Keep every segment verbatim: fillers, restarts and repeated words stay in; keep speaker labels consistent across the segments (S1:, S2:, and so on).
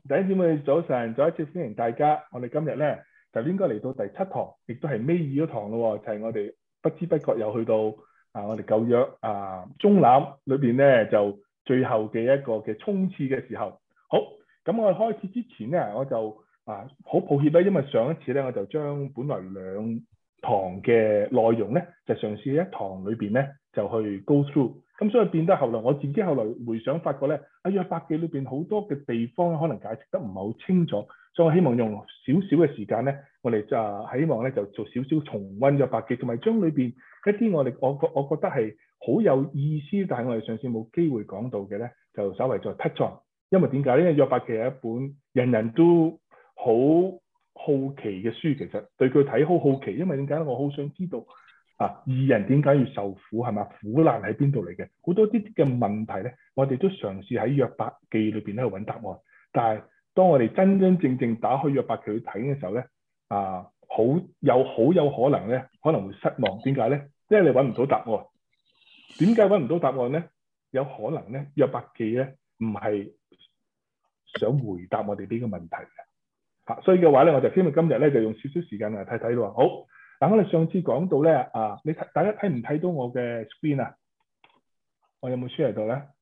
S1: 弟兄姊妹早晨，再一次歡迎大家。我哋今日咧就應該嚟到第七堂，亦都係尾二嗰堂咯。就係、是、我哋不知不覺又去到啊，我哋舊約啊中覽裏邊咧就最後嘅一個嘅衝刺嘅時候。好，咁我哋開始之前咧，我就啊好抱歉啦，因為上一次咧我就將本來兩堂嘅內容咧就嘗試喺一堂裏邊咧就去 go through。咁所以變得後來我自己後來回想發覺咧，喺約伯記裏邊好多嘅地方可能解釋得唔係好清楚，所以我希望用少少嘅時間咧，我哋就希望咧就做少少重溫約伯記，同埋將裏邊一啲我哋我覺我覺得係好有意思，但係我哋上次冇機會講到嘅咧，就稍微再 touch on。因為點解咧？因為約伯記係一本人人都好好奇嘅書，其實對佢睇好好奇，因為點解咧？我好想知道。啊！義人點解要受苦係嘛？苦難喺邊度嚟嘅？好多啲嘅問題咧，我哋都嘗試喺約伯記裏邊咧去揾答案。但係當我哋真真正正打開約伯記去睇嘅時候咧，啊，好有好有可能咧，可能會失望。點解咧？因為你揾唔到答案。點解揾唔到答案咧？有可能咧，約伯記咧唔係想回答我哋呢個問題嘅。嚇、啊，所以嘅話咧，我就希望今日咧就用少少時間嚟睇睇咯。好。嗱，我哋上次講到咧，啊，你睇大家睇唔睇到我嘅 screen 啊？我有冇 share 到咧？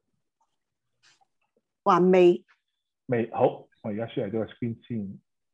S2: 還未。
S1: 未，好，我而家 share 咗個 screen 先。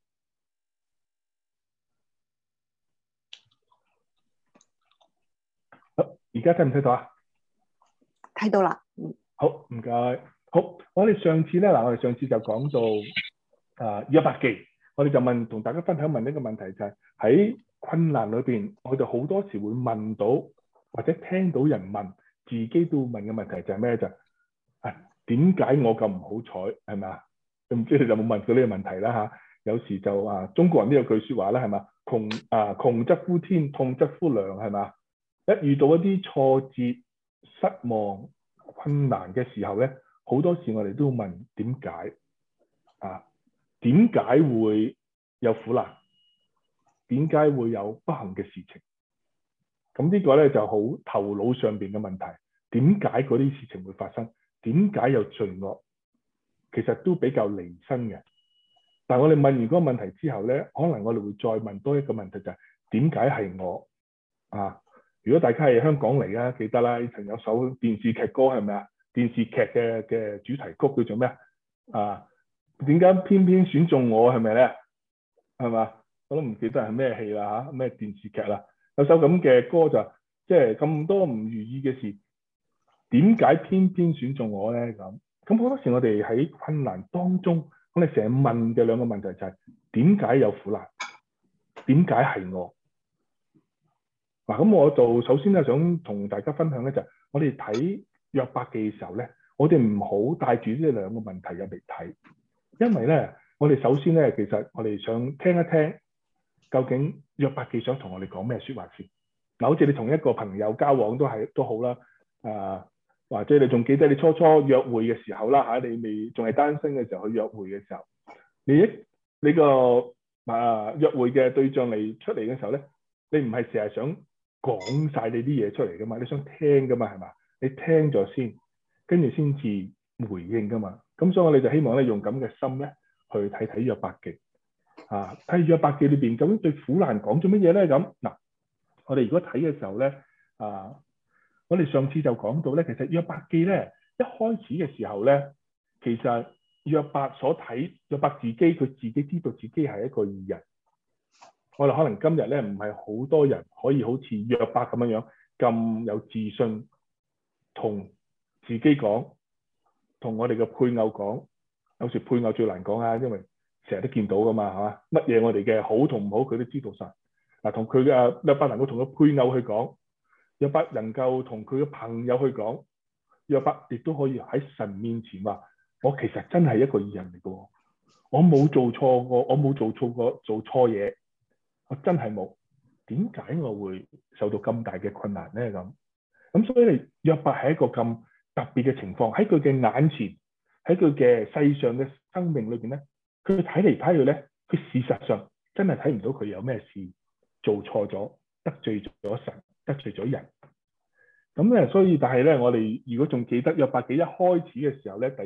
S1: 好，而家睇唔睇到啊？
S2: 睇到啦。
S1: 好，唔該。好，我哋上次咧，嗱，我哋上次就講到啊約伯記，我哋就問同大家分享問一個問題，就係喺困難裏邊，我哋好多時會問到或者聽到人問，自己都會問嘅問題就係咩？就啊點解我咁唔好彩係咪啊？唔知你有冇問過呢個問題啦嚇？有時就啊中國人都有句説話啦係嘛？窮啊窮則呼天，痛則呼娘係嘛？一遇到一啲挫折、失望、困難嘅時候咧，好多時我哋都會問點解啊？點解會有苦難？點解會有不幸嘅事情？咁呢個咧就好頭腦上邊嘅問題。點解嗰啲事情會發生？點解有罪惡？其實都比較離身嘅。但係我哋問完嗰個問題之後咧，可能我哋會再問多一個問題，就係點解係我啊？如果大家係香港嚟啊，記得啦，以前有首電視劇歌係咪啊？電視劇嘅嘅主題曲叫做咩啊？點解偏偏選中我係咪咧？係嘛？我都唔記得係咩戲啦嚇，咩電視劇啦。有首咁嘅歌就即係咁多唔如意嘅事，點解偏偏選中我咧？咁咁好多時我哋喺困難當中，我哋成日問嘅兩個問題就係點解有苦難？點解係我？嗱，咁我就首先咧想同大家分享咧就係我哋睇約伯記嘅時候咧，我哋唔好帶住呢兩個問題入嚟睇，因為咧我哋首先咧其實我哋想聽一聽究竟約伯記想同我哋講咩説話先。嗱，好似你同一個朋友交往都係都好啦，啊或者你仲記得你初初約會嘅時候啦嚇，你未仲係單身嘅時候去約會嘅時候，你一你個啊約會嘅對象嚟出嚟嘅時候咧，你唔係成日想講晒你啲嘢出嚟噶嘛，你想聽噶嘛係嘛？你聽咗先，跟住先至回應噶嘛。咁所以我哋就希望咧用咁嘅心咧去睇睇約伯記啊，睇約伯記裏邊究竟對苦難講咗乜嘢咧？咁嗱，我哋如果睇嘅時候咧啊。我哋上次就講到咧，其實約伯記咧一開始嘅時候咧，其實約伯所睇約伯自己，佢自己知道自己係一個義人。我哋可能今日咧唔係好多人可以好似約伯咁樣樣咁有自信，同自己講，同我哋嘅配偶講。有時配偶最難講啊，因為成日都見到噶嘛，係嘛？乜嘢我哋嘅好同唔好，佢都知道晒。嗱，同佢嘅約伯能夠同個配偶去講。約伯能夠同佢嘅朋友去講，約伯亦都可以喺神面前話：我其實真係一個義人嚟嘅，我冇做錯過，我冇做錯過做錯嘢，我真係冇。點解我會受到咁大嘅困難咧？咁咁所以你約伯係一個咁特別嘅情況，喺佢嘅眼前，喺佢嘅世上嘅生命裏邊咧，佢睇嚟睇去咧，佢事實上真係睇唔到佢有咩事做錯咗，得罪咗神。得罪咗人，咁咧，所以但係咧，我哋如果仲記得約伯記一開始嘅時候咧，第一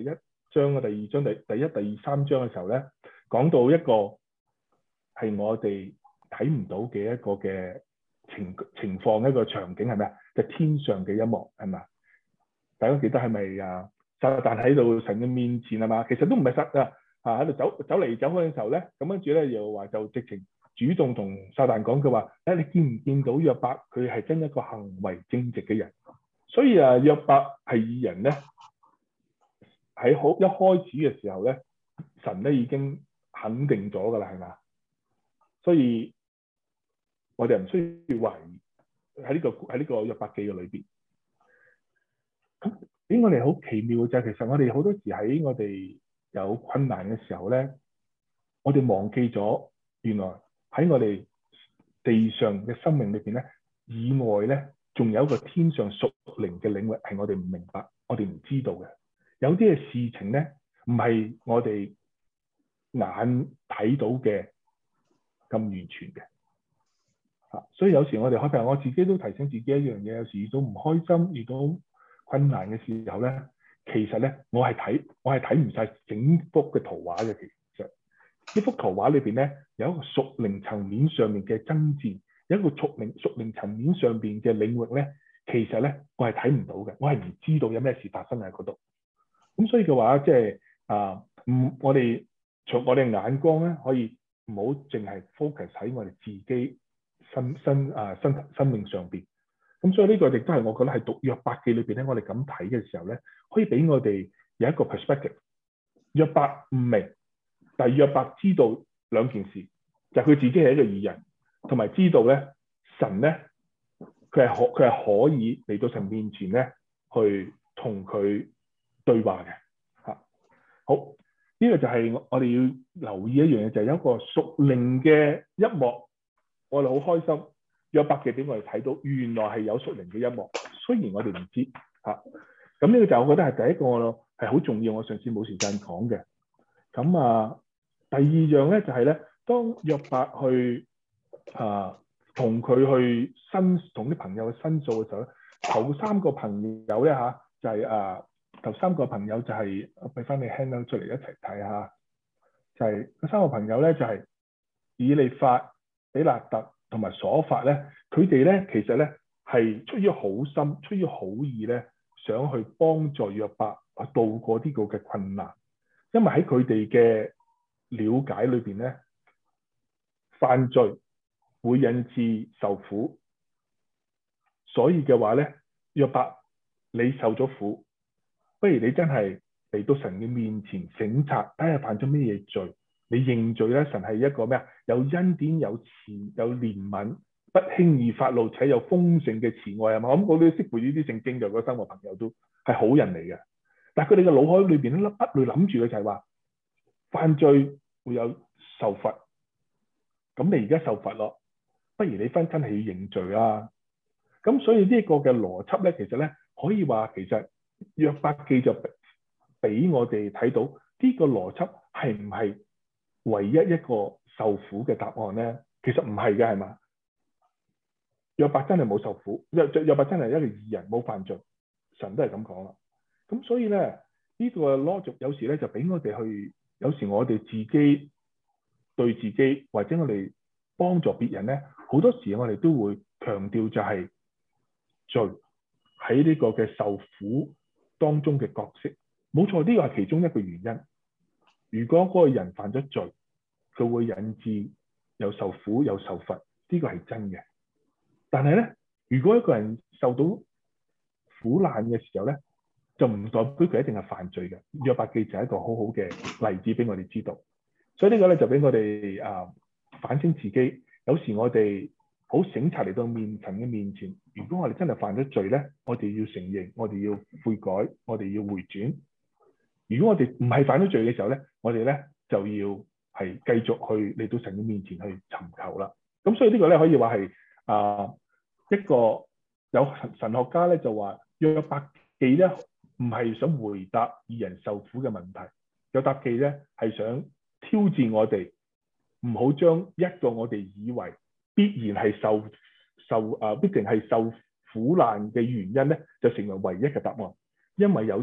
S1: 章嘅第二章第第一、第二三章嘅時候咧，講到一個係我哋睇唔到嘅一個嘅情情況，一個場景係咩啊？就係天上嘅一幕係咪？大家記得係咪啊？撒旦喺度神嘅面前係嘛？其實都唔係撒啊啊喺度走走嚟走去嘅時候咧，咁跟住咧又話就直情主動同撒旦講，佢話誒，你見唔見到約伯佢係真一個行為正直嘅人？所以啊，約伯係義人咧，喺好一開始嘅時候咧，神咧已經肯定咗㗎啦，係嘛？所以我哋唔需要懷疑喺呢個喺呢個約伯記嘅裏邊。咁俾我哋好奇妙嘅就係，其實我哋好多時喺我哋有困難嘅時候咧，我哋忘記咗原來喺我哋地上嘅生命裏邊咧，以外咧，仲有一個天上屬靈嘅領域係我哋唔明白，我哋唔知道嘅。有啲嘅事情咧，唔係我哋眼睇到嘅咁完全嘅。啊，所以有時我哋可能我自己都提醒自己一樣嘢，有時遇到唔開心、遇到困難嘅時候咧，其實咧我係睇我係睇唔晒整幅嘅圖畫嘅。其實呢幅圖畫裏邊咧，有一個屬靈層面上面嘅爭戰，有一個屬靈屬靈層面上邊嘅領域咧，其實咧我係睇唔到嘅，我係唔知道有咩事發生喺嗰度。咁所以嘅話，即係啊，唔我哋從我哋眼光咧，可以唔好淨係 focus 喺我哋自己生生啊生生命上邊。咁所以呢個亦都係我覺得係讀約伯記裏邊咧，我哋咁睇嘅時候咧，可以俾我哋有一個 perspective。約伯唔明，但係約伯知道兩件事，就係佢自己係一個義人，同埋知道咧神咧佢係可佢係可以嚟到神面前咧去同佢對話嘅嚇。好，呢個就係我哋要留意一樣嘢，就係有一個屬靈嘅一幕，我哋好開心。約伯記俾我哋睇到，原來係有屬靈嘅一幕，雖然我哋唔知嚇。咁呢個就我覺得係第一個係好重要，我上次冇時間講嘅。咁啊，第二樣咧就係咧，當約伯去啊同佢去申同啲朋友去申訴嘅時候咧，頭三個朋友咧嚇就係啊頭三個朋友就係我俾翻你 handout 出嚟一齊睇下，就係嗰三個朋友咧就係以利法、比勒達同埋瑣法咧，佢哋咧其實咧係出於好心、出於好意咧，想去幫助約伯去渡過呢個嘅困難。因為喺佢哋嘅了解裏邊咧，犯罪會引致受苦，所以嘅話咧，約伯你受咗苦，不如你真係嚟到神嘅面前省察，睇下犯咗咩嘢罪。你認罪咧，神係一個咩啊？有恩典、有慈、有憐憫，不輕易發怒，且有豐盛嘅慈愛，係嘛？咁我都識背呢啲聖經嘅嗰三個朋友都係好人嚟嘅。但係佢哋嘅腦海裏邊咧，不斷諗住嘅就係話犯罪會有受罰。咁你而家受罰咯，不如你分真係要認罪啦。咁所以呢個嘅邏輯咧，其實咧可以話其實約伯記就俾我哋睇到呢個邏輯係唔係唯一一個受苦嘅答案咧？其實唔係嘅，係嘛？約伯真係冇受苦，約約伯真係一個義人，冇犯罪，神都係咁講啦。咁所以咧呢個 logic 有時咧就俾我哋去，有時我哋自己對自己或者我哋幫助別人咧，好多時我哋都會強調就係罪喺呢個嘅受苦當中嘅角色。冇錯，呢個係其中一個原因。如果嗰個人犯咗罪，佢會引致有受苦有受罰，呢個係真嘅。但係咧，如果一個人受到苦難嘅時候咧，就唔代表佢一定係犯罪嘅。約伯記就係一個好好嘅例子俾我哋知道。所以呢個咧就俾我哋啊、呃、反省自己。有時我哋好省察嚟到面神嘅面前，如果我哋真係犯咗罪咧，我哋要承認，我哋要悔改，我哋要回轉。如果我哋唔係犯咗罪嘅時候咧，我哋咧就要係繼續去嚟到神嘅面前去尋求啦。咁所以呢個咧可以話係啊一個有神神學家咧就話約伯記咧唔係想回答義人受苦嘅問題，約伯記咧係想挑戰我哋，唔好將一個我哋以為必然係受受啊必定係受苦難嘅原因咧，就成為唯一嘅答案。因為有時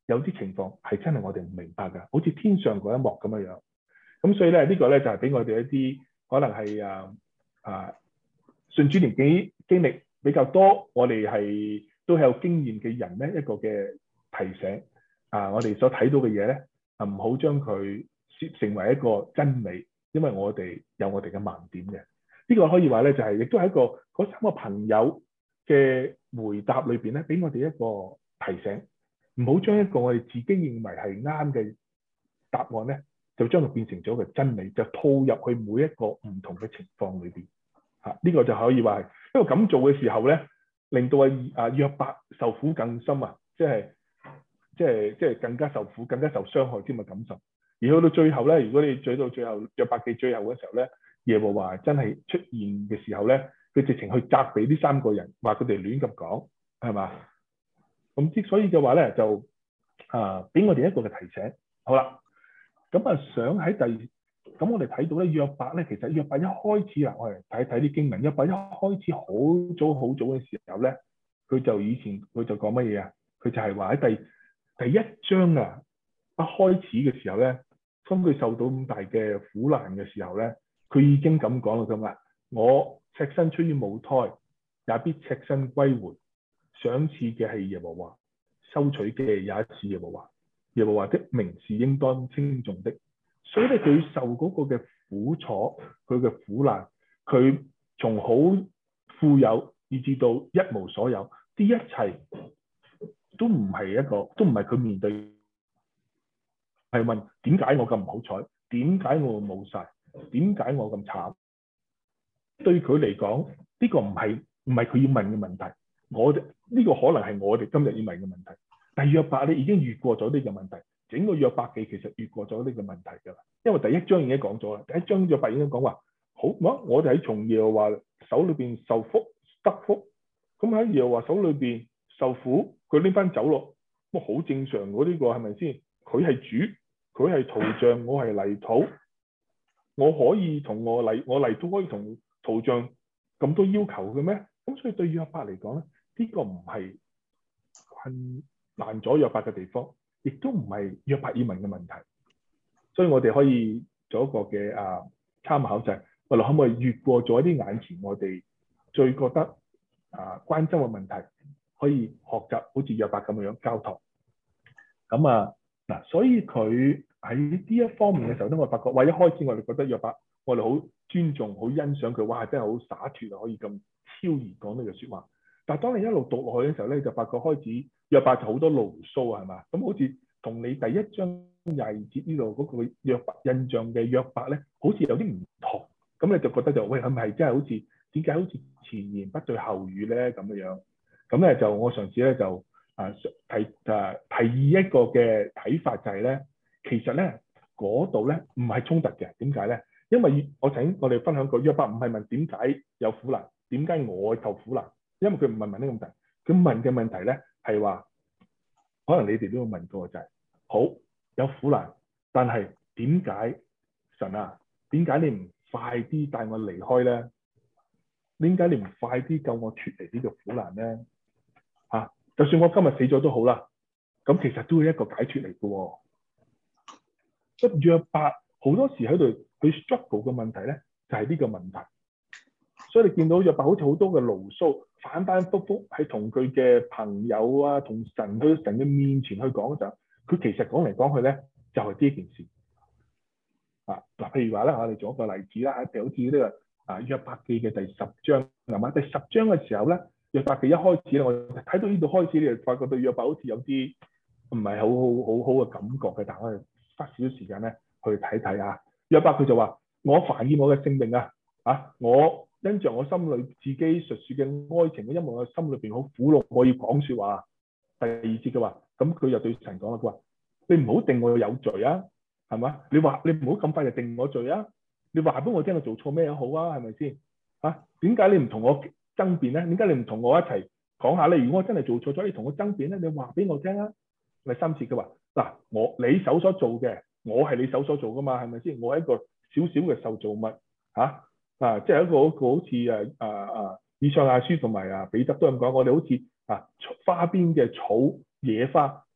S1: 有啲情況係真係我哋唔明白㗎，好似天上嗰一幕咁樣樣。咁所以咧呢、呢個咧就係、是、俾我哋一啲可能係啊啊信主年紀經歷比較多，我哋係都係有經驗嘅人咧一個嘅提醒啊！我哋所睇到嘅嘢咧啊，唔好將佢設成為一個真理，因為我哋有我哋嘅盲點嘅。呢、呢個可以話咧就係、是、亦都係一個嗰三個朋友嘅回答裏邊咧，俾我哋一個提醒，唔好將一個我哋自己認為係啱嘅答案咧，就將佢變成咗一個真理，就套入去每一個唔同嘅情況裏邊。嚇、啊，呢、這個就可以話係，因為咁做嘅時候咧，令到啊啊約伯受苦更深啊，即係即係即係更加受苦、更加受傷害添嘅感受。而去到最後咧，如果你追到最後約伯記最後嘅時候咧，耶和華真係出現嘅時候咧，佢直情去責備呢三個人，話佢哋亂咁講，係嘛？咁之所以嘅話咧，就啊俾我哋一個嘅提醒。好啦，咁啊想喺第咁我哋睇到咧約伯咧，其實約伯一開始啦，我哋睇睇啲經文。約伯一開始好早好早嘅時候咧，佢就以前佢就講乜嘢啊？佢就係話喺第第一章啊一開始嘅時候咧，當佢受到咁大嘅苦難嘅時候咧，佢已經咁講啦，咁啊，我赤身出於母胎，也必赤身歸回。賞賜嘅係耶和華，收取嘅也是耶和華。耶和華的名是應當稱頌的。所以咧，佢受嗰個嘅苦楚，佢嘅苦難，佢從好富有以至到一無所有，啲一切都唔係一個，都唔係佢面對，係問點解我咁唔好彩？點解我冇晒？點解我咁慘？對佢嚟講，呢個唔係唔係佢要問嘅問題。我哋呢個可能係我哋今日要問嘅問題。但係約伯咧已經越過咗呢個問題。整個約伯記其實越過咗呢個問題㗎啦，因為第一章已經講咗啦。第一章約伯已經講話，好，我哋喺從耶和華手裏邊受福得福，咁喺耶和華手裏邊受苦，佢拎翻走咯，咁好正常嗰呢個係咪先？佢係主，佢係陶匠，我係泥土，我可以同我泥我泥土可以同陶匠咁多要求嘅咩？咁所以對約伯嚟講咧，呢個唔係困難咗約伯嘅地方。亦都唔係約伯要問嘅問題，所以我哋可以做一個嘅啊參考，就係我哋可唔可以越過咗一啲眼前我哋最覺得啊關心嘅問題，可以學習好似約伯咁樣交託。咁啊嗱，所以佢喺呢一方面嘅時候咧，我發覺哇，一開始我哋覺得約伯，我哋好尊重、好欣賞佢，哇，真係好灑脫啊，可以咁超然講呢句説話。但係當你一路讀落去嘅時候咧，就發覺開始約伯就好多牢騷啊，係嘛？咁好似同你第一章廿二節呢度嗰個約伯印象嘅約伯咧，好似有啲唔同。咁你就覺得就喂，係咪真係好似點解好似前言不對後語咧咁樣樣？咁咧就我上次咧就啊提啊提議一個嘅睇法就係咧，其實咧嗰度咧唔係衝突嘅。點解咧？因為我請我哋分享過約伯唔係問點解有苦難，點解我受苦難？因為佢唔係問呢個問題，佢問嘅問題咧係話，可能你哋都會問過就係、是，好有苦難，但係點解神啊？點解你唔快啲帶我離開咧？點解你唔快啲救我脫離呢個苦難咧？嚇、啊，就算我今日死咗都好啦，咁其實都係一個解脫嚟嘅喎。所以約伯好多時喺度佢 struggle 嘅問題咧，就係、是、呢個問題。所以你見到約伯好似好多嘅牢騷，反反覆覆係同佢嘅朋友啊，同神去神嘅面前去講嘅時候，佢其實講嚟講去咧，就係呢一件事。啊，嗱，譬如話咧，我哋做一個例子啦，就好似呢個啊約伯記嘅第十章，係嘛？第十章嘅時候咧，約伯記一開始咧，我睇到呢度開始，你就發覺對約伯好似有啲唔係好好好好嘅感覺嘅，但係我哋花少少時間咧去睇睇啊。約伯佢就話：我煩厭我嘅性命啊！啊，我因着我心裏自己述説嘅愛情，因為我心裏邊好苦惱，我要講説話。第二節嘅話，咁佢又對神講啦，佢話：你唔好定我有罪啊，係嘛？你話你唔好咁快就定我罪啊！你話俾我聽我做錯咩好啊？係咪先？啊，點解你唔同我爭辯咧？點解你唔同我一齊講下咧？如果我真係做錯咗，你同我爭辯咧，你話俾我聽啊！第三節嘅話，嗱，我你手所做嘅，我係你手所做噶嘛，係咪先？我係一個小小嘅受造物，嚇、啊。啊，即係一個一個好似誒啊啊，以賽亞書同埋啊彼得都咁講，我哋好似啊花邊嘅草野花，呢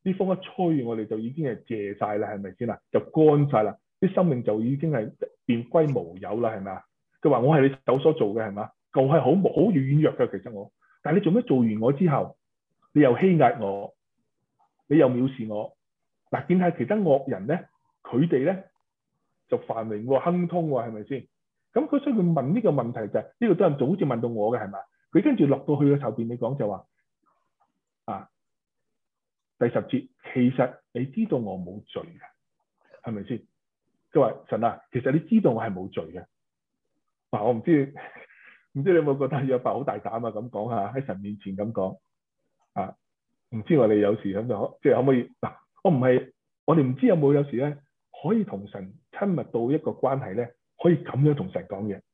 S1: 啲風一吹，我哋就已經係謝晒啦，係咪先啊？就乾晒啦，啲生命就已經係變歸無有啦，係咪啊？佢話我係你手所做嘅，係嘛？舊係好好軟弱嘅，其實我，但係你做咩做完我之後，你又欺壓我，你又藐視我。嗱，見下其他惡人咧，佢哋咧就繁榮喎，亨通喎，係咪先？咁佢所以佢問呢個問題就係、是、呢、這個都係就好似問到我嘅係咪？佢跟住落到去嘅後邊，你講就話啊，第十節，其實你知道我冇罪嘅，係咪先？佢話神啊，其實你知道我係冇罪嘅。嗱、啊，我唔知唔知你有冇覺得約伯好大膽啊？咁講下喺神面前咁講啊，唔知我哋有時咁就即係可唔可以嗱、啊？我唔係我哋唔知有冇有，有時咧可以同神親密到一個關係咧，可以咁樣同神講嘢。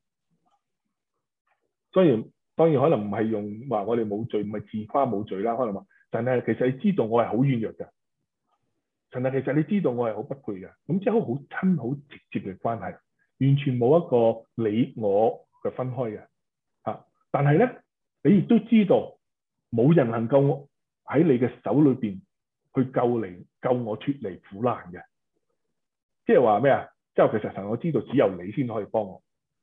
S1: 雖然當然可能唔係用話我哋冇罪，唔係自誇冇罪啦，可能話神啊，其實你知道我係好軟弱嘅。神啊，其實你知道我係好不配嘅。咁即係好好親好直接嘅關係，完全冇一個你我嘅分開嘅嚇。但係咧，你亦都知道冇人能夠喺你嘅手裏邊去救離救我脫離苦難嘅。即係話咩啊？即係其實神我知道只有你先可以幫我。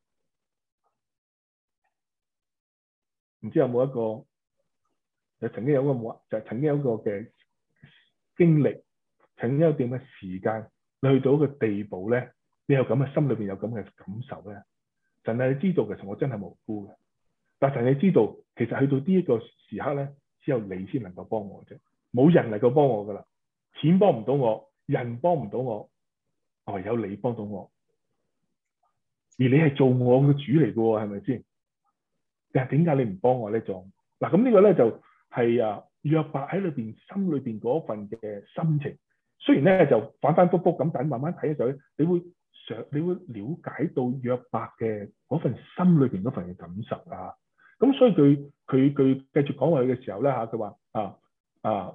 S1: 唔知有冇一個就曾經有一個冇就係曾經有一個嘅經歷，曾經有一段嘅時間，你去到一個地步咧，你有咁嘅心裏邊有咁嘅感受咧。神係你知道，其實我真係無辜嘅，但係你知道，其實去到呢一個時刻咧，只有你先能夠幫我啫，冇人能夠幫我噶啦，錢幫唔到我，人幫唔到我，唯有你幫到我，而你係做我嘅主嚟嘅喎，係咪先？但係點解你唔幫我咧？仲嗱咁呢個咧就係、是、啊約伯喺裏邊心裏邊嗰份嘅心情。雖然咧就反反覆覆咁，但慢慢睇嘅時候，你會想你會了解到約伯嘅嗰份心裏邊嗰份嘅感受啊。咁所以佢佢佢繼續講落去嘅時候咧嚇，佢話啊啊，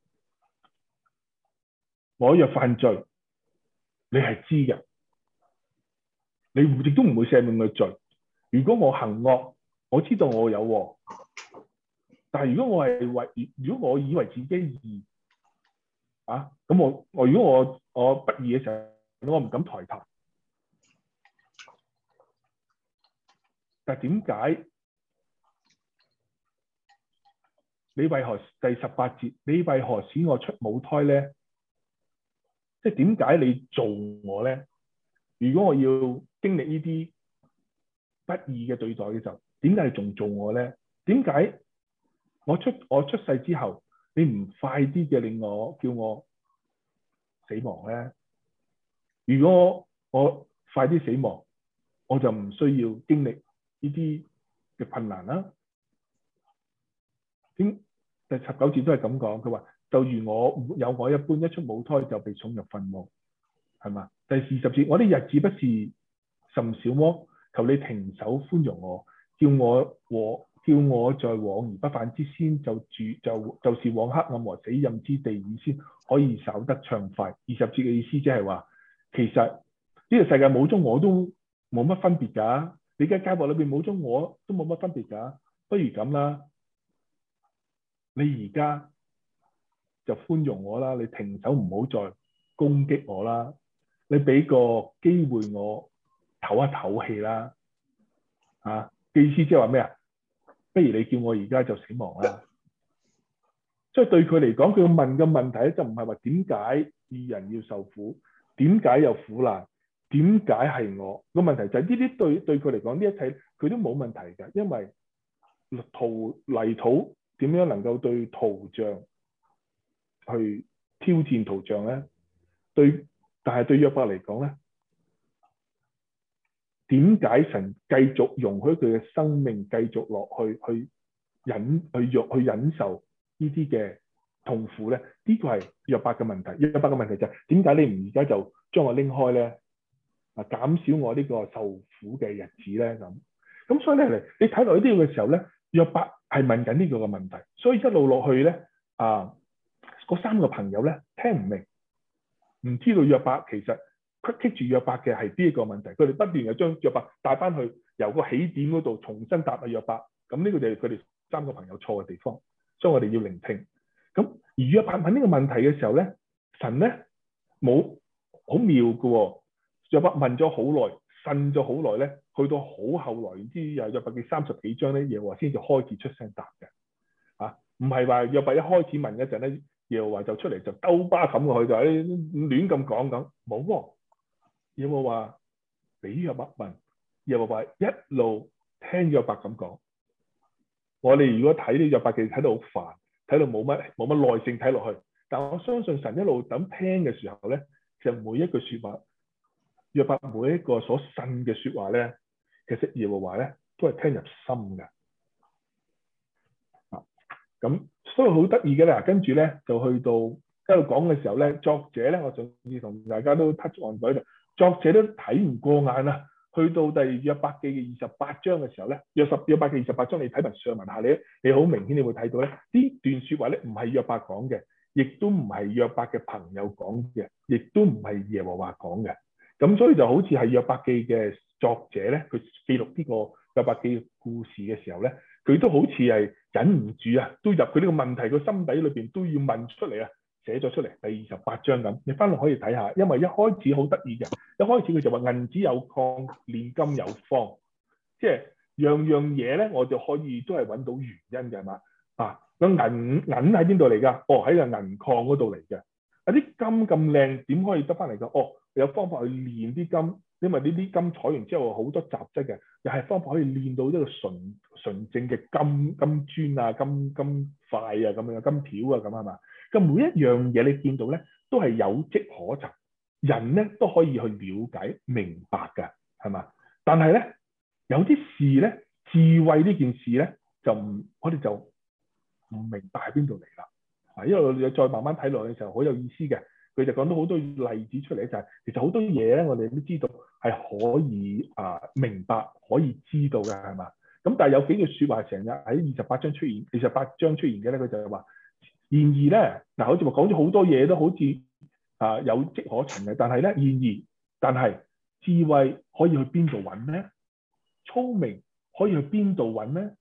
S1: 我若犯罪，你係知嘅，你亦都唔會赦免佢罪。如果我行惡，我知道我有禍，但係如果我係為，如果我以為自己義啊，咁我我如果我我不義嘅時候，我唔敢抬頭。但係點解你為何第十八節？你為何使我出母胎咧？即係點解你做我咧？如果我要經歷呢啲不義嘅對待嘅時候，點解你仲做我咧？點解我出我出世之後，你唔快啲嘅令我叫我死亡咧？如果我快啲死亡，我就唔需要經歷呢啲嘅困難啦。點第十九節都係咁講，佢話就如我有我一般，一出母胎就被送入墳墓，係嘛？第二十節，我啲日子不是甚少麼？求你停手寬容我，叫我和叫我在往而不返之先就住就就是往黑暗和死蔭之地以先可以稍得暢快。二十節嘅意思即係話，其實呢個世界冇咗我都冇乜分別㗎，你嘅街坊裏邊冇咗我都冇乜分別㗎。不如咁啦，你而家就寬容我啦，你停手唔好再攻擊我啦，你俾個機會我唞一唞氣啦，啊，嘅意思即係話咩啊？不如你叫我而家就死亡啦。所以對佢嚟講，佢要問嘅問題咧就唔係話點解義人要受苦，點解有苦難，點解係我？個問題就係呢啲對對佢嚟講，呢一切佢都冇問題㗎，因為土泥土點樣能夠對陶匠去挑戰陶匠咧？對，但係對約伯嚟講咧，點解神繼續容許佢嘅生命繼續落去，去忍去弱去忍受呢啲嘅痛苦咧？呢個係約伯嘅問題。約伯嘅問題就係點解你唔而家就將我拎開咧？啊，減少我呢個受苦嘅日子咧咁。咁所以咧，你睇落呢啲嘅時候咧，約伯係問緊呢個嘅問題。所以一路落去咧，啊，嗰三個朋友咧聽唔明，唔知道約伯其實棘住約伯嘅係邊一個問題。佢哋不斷又將約伯帶翻去由個起點嗰度重新答下約伯。咁呢個就係佢哋三個朋友錯嘅地方。所以我哋要聆聽。 咁而約伯問呢個問題嘅時候咧，神咧冇好妙嘅喎。約伯問咗好耐，呻咗好耐咧，去到好後來，唔知又約伯記三十幾章咧，耶和華先至開始出聲答嘅。啊，唔係話約伯一開始問嗰陣咧，耶和華就出嚟就兜巴冚過去，就喺亂咁講咁，冇喎。耶和華俾約伯問，耶和華一路聽約伯咁講。我哋如果睇呢約伯記睇到好煩，睇到冇乜冇乜耐性睇落去，但我相信神一路咁聽嘅時候咧，其實每一句説話，約伯每一個所信嘅説話咧，其實耶和華咧都係聽入心嘅。啊，咁所以好得意嘅啦。跟住咧就去到一路講嘅時候咧，作者咧，我上次同大家都 touch on 咗，作者都睇唔過眼啊。去到第約伯記嘅二十八章嘅時候咧，約十約伯記二十八章，你睇埋上文下你你好明顯你會睇到咧，呢段説話咧唔係約伯講嘅，亦都唔係約伯嘅朋友講嘅，亦都唔係耶和華講嘅。咁所以就好似係約伯記嘅作者咧，佢記錄呢個約伯記嘅故事嘅時候咧，佢都好似係忍唔住啊，都入佢呢個問題個心底裏邊都要問出嚟啊，寫咗出嚟第二十八章咁，你翻嚟可以睇下，因為一開始好得意嘅，一開始佢就話銀子有礦，煉金有方，即係樣樣嘢咧，我就可以都係揾到原因嘅，係嘛？啊，個銀銀喺邊度嚟㗎？哦，喺個銀礦嗰度嚟嘅。啊，啲金咁靚，點可以得翻嚟㗎？哦，有方法去煉啲金，因為呢啲金採完之後好多雜質嘅，又係方法可以煉到一個純純正嘅金金磚啊、金金塊啊咁樣、金條啊咁係嘛？咁每一樣嘢你見到咧，都係有跡可尋，人咧都可以去了解明白㗎，係嘛？但係咧有啲事咧，智慧呢件事咧，就唔我哋就唔明白喺邊度嚟啦。啊，因為你再慢慢睇落去嘅時候，好有意思嘅。佢就講到好多例子出嚟，就係其實好多嘢咧，我哋都知道係可以啊、呃、明白，可以知道嘅，係嘛？咁但係有幾句説話成日喺二十八章出現，二十八章出現嘅咧，佢就係話。然而咧，嗱，好似話講咗好多嘢都好似啊有跡可尋嘅，但係咧，然而，但係智慧可以去邊度揾咧？聰明可以去邊度揾咧？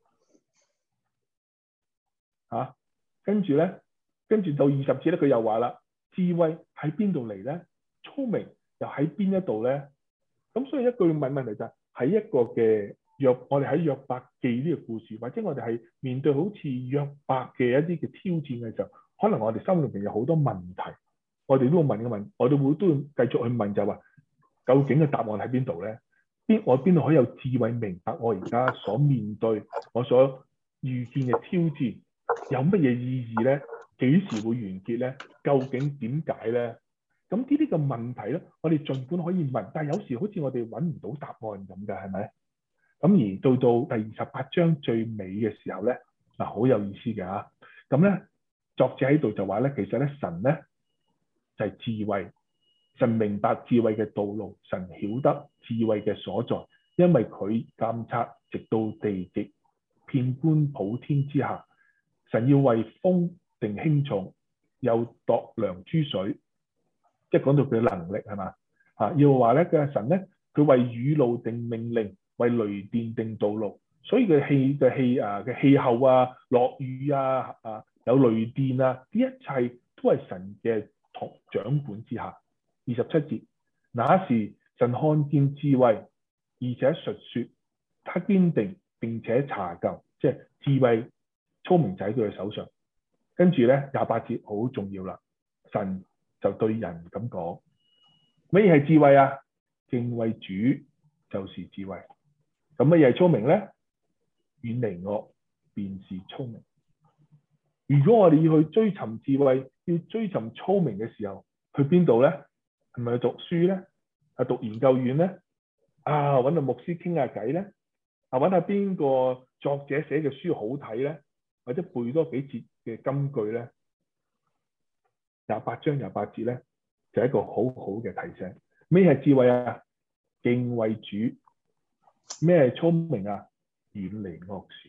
S1: 嚇、啊，跟住咧，跟住到二十節咧，佢又話啦，智慧喺邊度嚟咧？聰明又喺邊一度咧？咁所以一句問問題就係、是、喺一個嘅約，我哋喺約伯記呢個故事，或者我哋係面對好似約伯嘅一啲嘅挑戰嘅時候，可能我哋心裏邊有好多問題，我哋都會問嘅問，我哋會都要繼續去問，就係話究竟嘅答案喺邊度咧？邊我邊度可以有智慧明白我而家所面對我所遇見嘅挑戰有乜嘢意義咧？幾時會完結咧？究竟點解咧？咁呢啲嘅問題咧，我哋儘管可以問，但係有時好似我哋揾唔到答案咁嘅，係咪？咁而到到第二十八章最尾嘅時候咧，嗱、啊、好有意思嘅嚇。咁咧作者喺度就話咧，其實咧神咧就係、是、智慧，神明白智慧嘅道路，神曉得智慧嘅所在，因為佢監察直到地極，遍觀普天之下。神要為風定輕重，又度量諸水。即係講到佢嘅能力係嘛？啊，要話咧嘅神咧，佢為雨露定命令，為雷電定道路。所以佢氣嘅氣啊嘅氣候啊，落雨啊啊有雷電啊，呢一切都係神嘅同掌管之下。二十七節，那時神看見智慧，而且述說，他堅定並且查究，即係智慧聰明就喺佢嘅手上。跟住咧廿八節好重要啦，神就對人咁講，乜嘢係智慧啊？敬畏主就是智慧。咁乜嘢係聰明咧？遠離惡便是聰明。如果我哋要去追尋智慧，要追尋聰明嘅時候，去邊度咧？係咪去讀書咧？係讀研究院咧？啊，揾個牧師傾下偈咧？啊，揾下邊個作者寫嘅書好睇咧？或者背多幾節嘅金句咧？廿八章廿八節咧，就係一個好好嘅提醒。咩係智慧啊？敬畏主。咩係聰明啊？遠離惡事。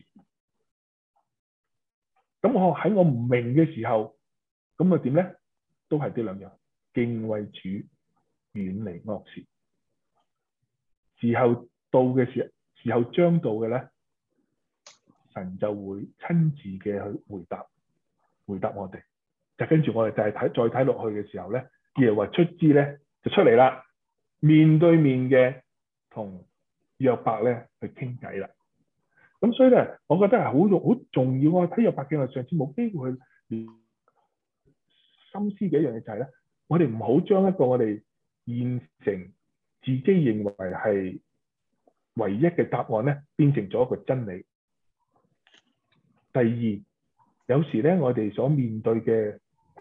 S1: 咁我喺我唔明嘅時候，咁啊點咧？都係呢兩樣，敬畏主，遠離惡事。時候到嘅時候，時候將到嘅咧，神就會親自嘅去回答。 回答我哋。就跟住我哋就係睇再睇落去嘅時候咧，耶和華出支咧就出嚟啦，面對面嘅同約伯咧去傾偈啦。咁所以咧，我覺得係好重好重要。我睇約伯記，我上次冇機會去深思嘅一樣嘢就係咧，我哋唔好將一個我哋現成自己認為係唯一嘅答案咧，變成咗一個真理。第二，有時咧我哋所面對嘅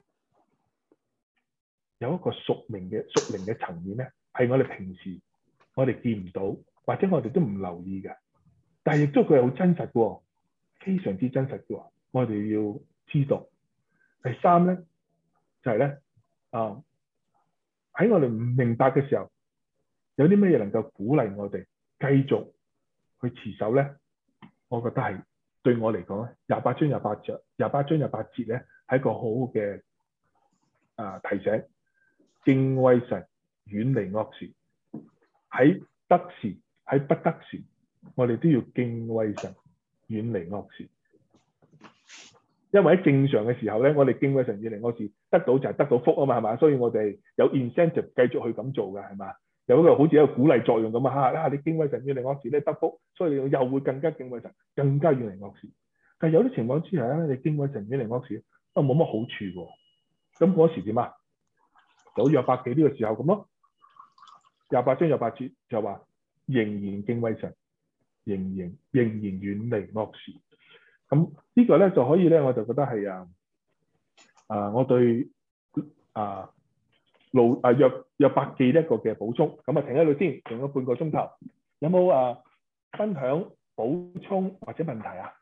S1: 有一個屬靈嘅屬靈嘅層面咧，係我哋平時我哋見唔到，或者我哋都唔留意嘅，但係亦都佢係好真實嘅，非常之真實嘅。我哋要知道。第三咧就係咧啊，喺我哋唔明白嘅時候，有啲咩嘢能夠鼓勵我哋繼續去持守咧？我覺得係對我嚟講咧，廿八章廿八節，廿八章廿八節咧係一個好好嘅啊提醒。敬畏神，遠離惡事。喺得時，喺不得時，我哋都要敬畏神，遠離惡事。因為喺正常嘅時候咧，我哋敬畏神，遠離惡事，得到就係得到福啊嘛，係嘛？所以我哋有 incentive 繼續去咁做嘅，係嘛？有一個好似一個鼓勵作用咁啊！啊，你敬畏神，遠離惡事咧得福，所以你又會更加敬畏神，更加遠離惡事。但係有啲情況之下咧，你敬畏神，遠離惡事，都冇乜好處喎。咁嗰時點啊？有約伯記呢個時候咁咯，廿八章廿八節就話仍然敬畏神，仍然仍然遠離惡事。咁呢個咧就可以咧，我就覺得係啊啊，我對啊路啊約約伯記一個嘅補充。咁啊停喺度先，用咗半個鐘頭，有冇啊分享補充或者問題啊？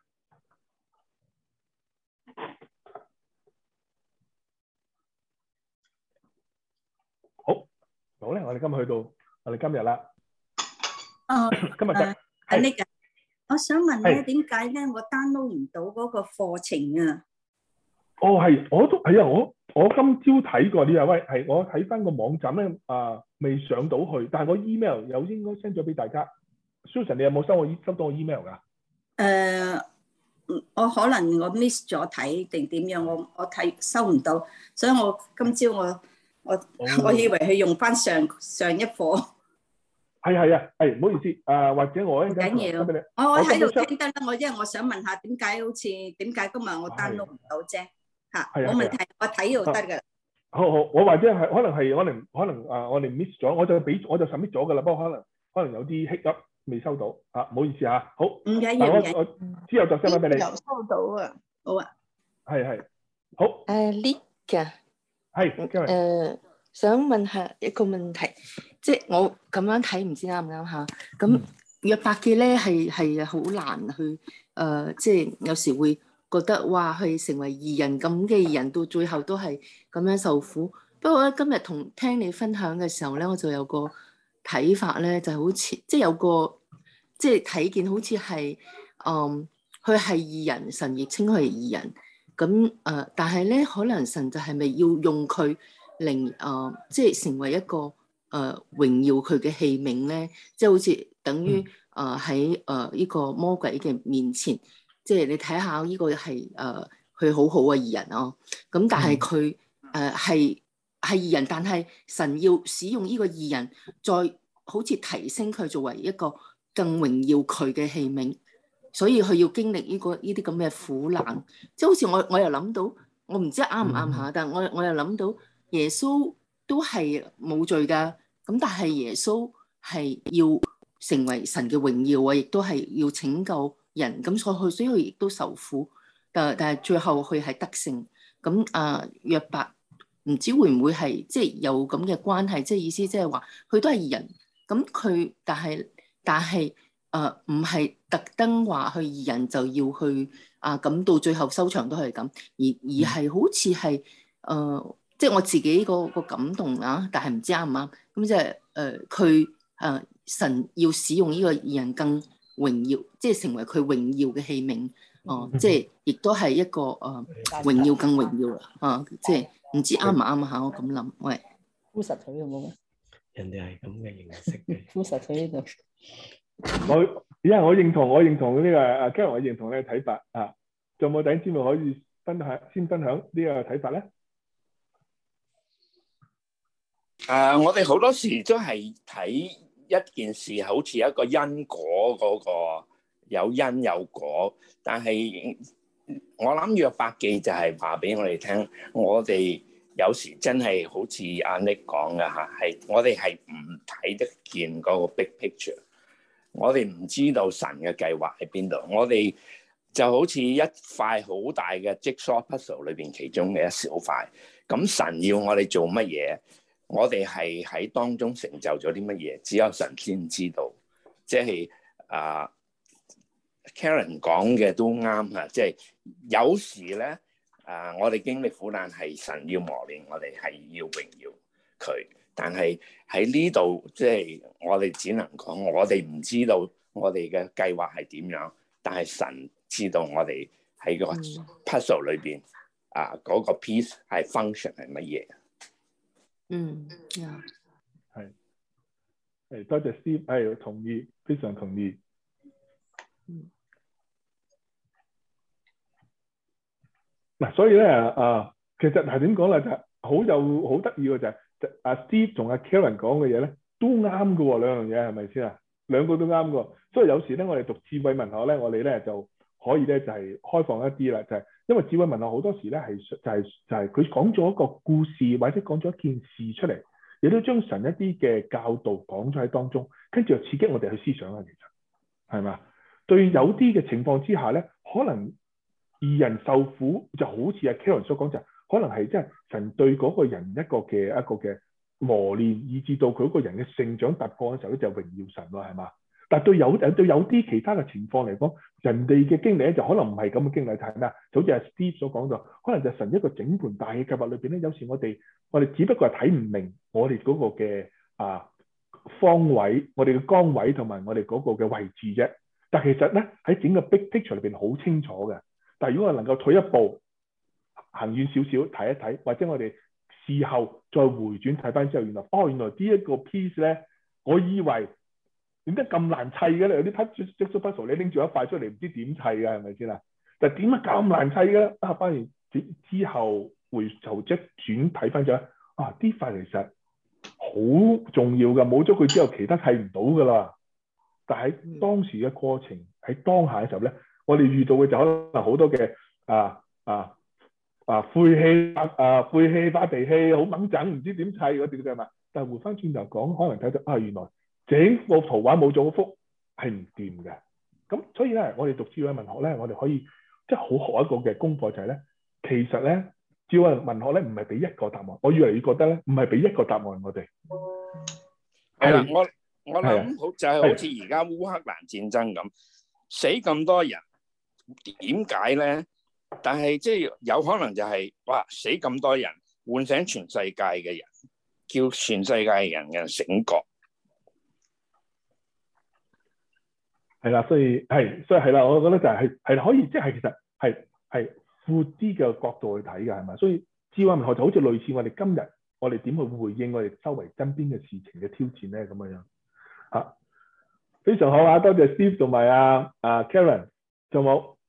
S1: 好，好咧，我哋今日去到我哋今日啦。
S3: 哦，
S1: 今日就
S3: 阿 Nick，我想問咧，點解咧我 download 唔到嗰個課程啊？
S1: 哦，係，我都係啊，我我今朝睇過呢，喂，係我睇翻個網站咧啊，未上到去，但係我 email 有應該 send 咗俾大家。Susan， 你有冇收我收到我 email 噶？
S3: 誒，我可能我 miss 咗睇定點樣，我我睇收唔到，所以我今朝我我、哦、我以為佢用翻上上一課。係
S1: 係啊，係唔好意思，啊或者我一陣間
S3: 緊要，我我喺度聽得啦，我因為我想問下點解好似點解今日我 download 唔到啫嚇，冇問題，我睇就得㗎。
S1: 好好，我或者係可能係可能可能啊，我哋 miss 咗，我就俾我就 submit 咗㗎啦，不過可能可能有啲 hiccup未收到啊，唔好意思嚇。好，
S3: 唔緊要，
S1: 我我之後就 send 翻俾你。
S2: 有收到啊，
S3: 好啊，
S1: 係係好。
S4: 誒 Nick 啊，
S1: 係
S4: 誒想問下一個問題，即係我咁樣睇唔知啱唔啱嚇？咁約伯記咧係係好難去誒、呃，即係有時會覺得哇，係成為義人咁嘅義人，到最後都係咁樣受苦。不過咧，今日同聽你分享嘅時候咧，我就有個睇法咧，就係、好似即係有個即係睇見好似係嗯，佢係義人，神亦稱佢係義人。咁誒、呃，但係咧，可能神就係咪要用佢？令誒、呃，即係成為一個誒、呃、榮耀佢嘅器皿咧，即係好似等於誒喺誒呢個魔鬼嘅面前，即係你睇下呢個係誒佢好好嘅義人哦。咁但係佢誒係係義人，但係神要使用呢個義人，再好似提升佢作為一個更榮耀佢嘅器皿，所以佢要經歷呢、這個呢啲咁嘅苦難。即係好似我我又諗到，我唔知啱唔啱下，但係我我又諗到。耶穌都係冇罪噶，咁但係耶穌係要成為神嘅榮耀啊，亦都係要拯救人，咁所以佢所以佢亦都受苦，但但係最後佢係得勝。咁啊約伯唔知會唔會係即係有咁嘅關係，即係意思即係話佢都係義人，咁佢但係但係誒唔係特登話去義人就要去啊，咁到最後收場都係咁，而而係好似係誒。呃即係我自己個個感動啊，但係唔知啱唔啱。咁即係誒佢誒神要使用呢個義人更榮耀，即係成為佢榮耀嘅器皿。哦、呃，即係亦都係一個誒、呃、榮耀更榮耀啦。啊，即係唔知啱唔啱嚇，我咁諗。喂，
S2: 敷實佢有冇咩？
S5: 人哋係咁嘅形式嘅。
S2: 敷實佢呢度。
S1: 我因為我認同，我認同呢、這個阿 Karen，我認同你嘅睇法啊。仲有冇弟兄姊妹可以分分享先分享呢個睇法咧？
S6: 誒，uh, 我哋好多時都係睇一件事，好似一個因果嗰個有因有果，但係我諗約伯記就係話俾我哋聽，我哋有時真係好似阿 Nick 講嘅嚇，係我哋係唔睇得見嗰個 big picture，我哋唔知道神嘅計劃喺邊度，我哋就好似一塊好大嘅 jigsaw puzzle 裏邊其中嘅一小塊，咁神要我哋做乜嘢？我哋係喺當中成就咗啲乜嘢？只有神先知道。即係啊 ，Karen 講嘅都啱嚇。即係有時咧，啊，我哋經歷苦難係神要磨練我哋，係要榮耀佢。但係喺呢度，即係我哋只能講，我哋唔知道我哋嘅計劃係點樣，但係神知道我哋喺個 puzzle 裏邊啊嗰個 piece 係 function 係乜嘢。
S4: 嗯，呀，
S1: 係，係多謝 Steve，係同意，非常同意。
S4: 嗯，
S1: 嗱，所以咧啊，其實係點講咧，就係好有好得意嘅就係，阿 Steve 同阿 Karen 講嘅嘢咧，都啱嘅喎，兩樣嘢係咪先啊？兩個都啱嘅喎，所以有時咧，我哋讀智慧文學咧，我哋咧就可以咧就係開放一啲啦，就係因為智慧文學好多時咧係就係就係佢講咗一個故事或者講咗一件事出嚟，亦都將神一啲嘅教導講咗喺當中，跟住又刺激我哋去思想啊，其實係嘛？對有啲嘅情況之下咧，可能義人受苦就好似阿 Karen 所講，就可能係即係神對嗰個人一個嘅一個嘅磨練，以至到佢嗰個人嘅成長突破嘅時候咧，就榮耀神咯，係嘛？但係對有誒對有啲其他嘅情況嚟講，人哋嘅經歷咧就可能唔係咁嘅經歷，係咩？就好似阿 Steve 所講到，可能就神一個整盤大嘅計劃裏邊咧，有時我哋我哋只不過係睇唔明我哋嗰個嘅啊方位，我哋嘅崗位同埋我哋嗰個嘅位置啫。但其實咧喺整個 big picture 裏邊好清楚嘅。但係如果我能夠退一步，行遠少少睇一睇，或者我哋事後再回轉睇翻之後，原來哦原來呢一個 piece 咧，我以為點解咁難砌嘅咧？有啲 jigsaw puzzle 你拎住一塊出嚟唔知點砌嘅係咪先啊？但係點解咁難砌嘅咧？啊，反而之後回頭即轉睇翻咗，啊啲塊其實好重要嘅，冇咗佢之後其他砌唔到㗎啦。但喺當時嘅過程，喺當下嘅時候咧，我哋遇到嘅就可能好多嘅啊啊啊晦氣啊晦氣發脾氣，好掹整，唔知點砌嗰啲嘅嘛。但係回翻轉頭講，可能睇到啊原來整個圖畫冇咗嗰幅係唔掂嘅。咁所以咧，我哋讀智慧文學咧，我哋可以即係好學一個嘅功課就係咧，其實咧智慧文學咧唔係俾一個答案，我越嚟越覺得咧唔係俾一個答案我哋。
S6: 係啦，我我諗好就係好似而家烏克蘭戰爭咁，死咁多人，點解咧？但係即係有可能就係、是、哇死咁多人，喚醒全世界嘅人，叫全世界嘅人嘅醒覺。
S1: 係啦，所以係，所以係啦，我覺得就係係可以，即係其實係係闊啲嘅角度去睇嘅，係咪？所以智慧文學就好似類似我哋今日我哋點去回應我哋周圍身邊嘅事情嘅挑戰咧咁樣樣嚇，非常好啊！多謝 Steve 同埋啊啊 Karen，仲有冇？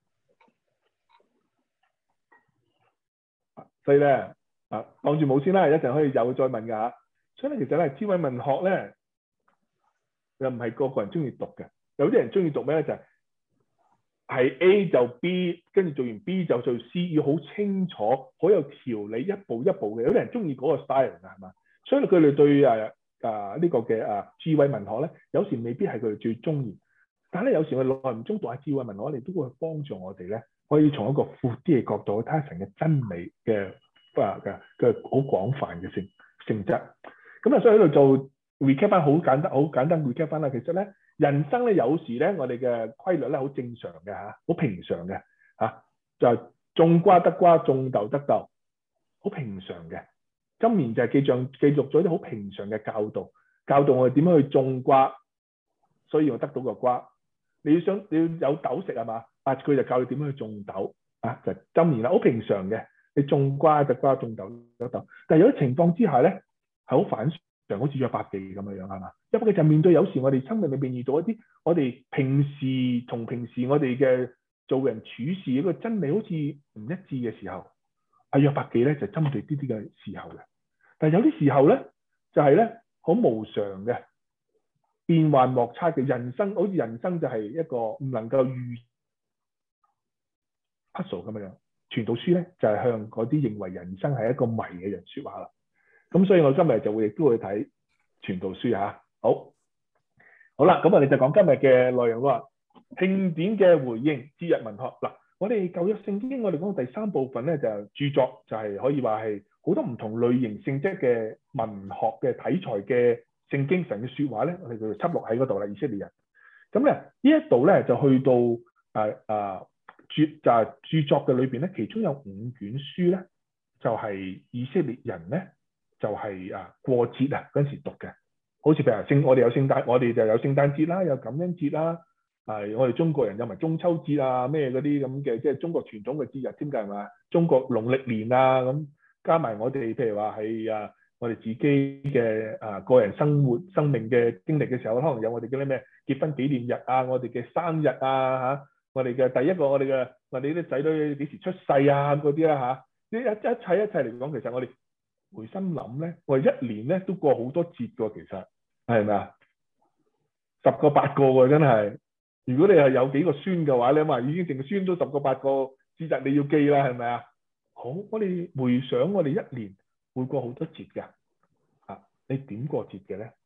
S1: 所以咧啊，當住冇先啦，一陣可以又再問㗎嚇。所以咧，其實咧智慧文學咧又唔係個個人中意讀嘅。有啲人中意讀咩咧？就係、係、A 就 B， 跟住做完 B 就做 C， 要好清楚、好有條理、一步一步嘅。有啲人中意嗰個 style 㗎，係嘛？所以佢哋對誒誒呢個嘅誒智慧文學咧，有時未必係佢哋最中意。但係咧，有時我哋耐唔中讀下智慧文學，我哋都會幫助我哋咧，可以從一個闊啲嘅角度去睇下神嘅真理嘅啊嘅嘅好廣泛嘅性性質。咁啊，所以喺度做 recap 翻，好簡單，好簡單 recap 翻啦。其實咧。人生咧有時咧，我哋嘅規律咧好正常嘅嚇，好平常嘅嚇，就係種瓜得瓜，種豆得豆，好平常嘅。箴言就係記上記錄咗啲好平常嘅教導，教導我哋點樣去種瓜，所以我得到個瓜。你要想你要有豆食係嘛？啊，佢就教你點樣去種豆啊，就箴言啦，好平常嘅。你種瓜得瓜，種豆得豆。但係有啲情況之下咧，係好反常，好似約伯記咁嘅樣係嘛？約伯記就面對有時我哋生命裏邊遇到一啲我哋平時同平時我哋嘅做人處事一個真理好似唔一致嘅時候，阿約伯記咧就針對呢啲嘅時候嘅。但係有啲時候咧就係咧好無常嘅，變幻莫測嘅人生，好似人生就係一個唔能夠預 puzzle 咁樣。傳道書咧就係、是、向嗰啲認為人生係一個謎嘅人說話啦。咁所以我今日就會亦都會睇傳道書嚇。好，好啦，咁我哋就講今日嘅內容啦。慶典嘅回應，節日文學嗱，我哋舊約聖經，我哋講第三部分咧就著作就係可以話係好多唔同類型性質嘅文學嘅題材嘅聖經神嘅説話咧，我哋就輯錄喺嗰度啦。以色列人咁咧呢一度咧就去到誒誒著就係著作嘅裏邊咧，其中有五卷書咧就係、是、以色列人咧就係、是、啊過節啊嗰陣時讀嘅，好似譬如聖我哋有聖誕，我哋就有聖誕節啦，有感恩節啦。係，我哋中國人有埋中秋節啊，咩嗰啲咁嘅，即係中國傳統嘅節日添㗎，係嘛？中國農曆年啊，咁加埋我哋譬如話係啊，我哋自己嘅啊個人生活生命嘅經歷嘅時候，可能有我哋嘅啲咩結婚紀念日啊，我哋嘅生日啊嚇，我哋嘅第一個我哋嘅我哋啲仔女幾時出世啊嗰啲啦嚇，呢一一切一切嚟講，其實我哋回心諗咧，我哋一年咧都過好多節㗎，其實係咪啊？十個八個喎，真係。如果你係有幾個孫嘅話咧，嘛已經淨係孫咗十個八個節日你要記啦，係咪啊？好，我哋回想我哋一年會過好多節㗎，啊，你點過節嘅咧？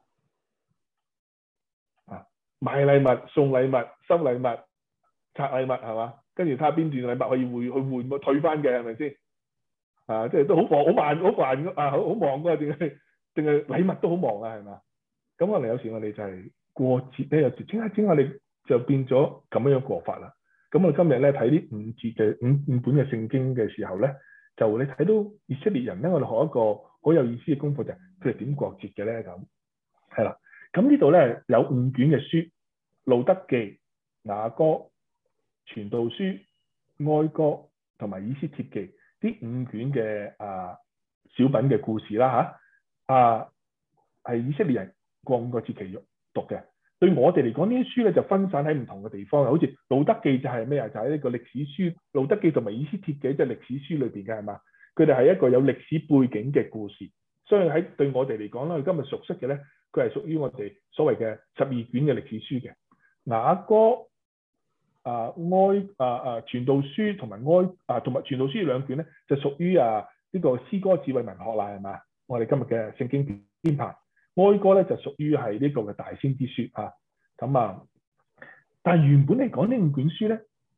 S1: 啊，買禮物、送禮物、收禮物、拆禮物係嘛？跟住睇下邊段禮物可以換去換退翻嘅係咪先？啊，即係都好忙好慢好煩啊，好好忙㗎，定係定係禮物都好忙啊，係嘛？咁可能有時我哋就係過節咧，有時整下整下你。就變咗咁樣樣過法啦。咁我今日咧睇呢五節嘅五五本嘅聖經嘅時候咧，就你睇到以色列人咧，我哋學一個好有意思嘅功課，就係佢哋點過節嘅咧。咁係啦。咁呢度咧有五卷嘅書，路德記、雅歌、傳道書、哀歌同埋以斯帖記呢五卷嘅啊小品嘅故事啦嚇。啊係以色列人過五個節期讀嘅。對我哋嚟講，呢啲書咧就分散喺唔同嘅地方，好似《路德記》就係咩啊？就係、是、呢個歷史書，《路德記》同埋《以斯帖記》即係歷史書裏邊嘅係嘛？佢哋係一個有歷史背景嘅故事，所以喺對我哋嚟講咧，今日熟悉嘅咧，佢係屬於我哋所謂嘅十二卷嘅歷史書嘅。雅歌、啊哀啊啊傳道書同埋哀啊同埋傳道書兩卷咧，就屬於啊呢、這個詩歌智慧文學啦，係嘛？我哋今日嘅聖經編排。哀歌咧就屬於係呢個嘅大先知書啊，咁啊，但係原本嚟講呢五卷書咧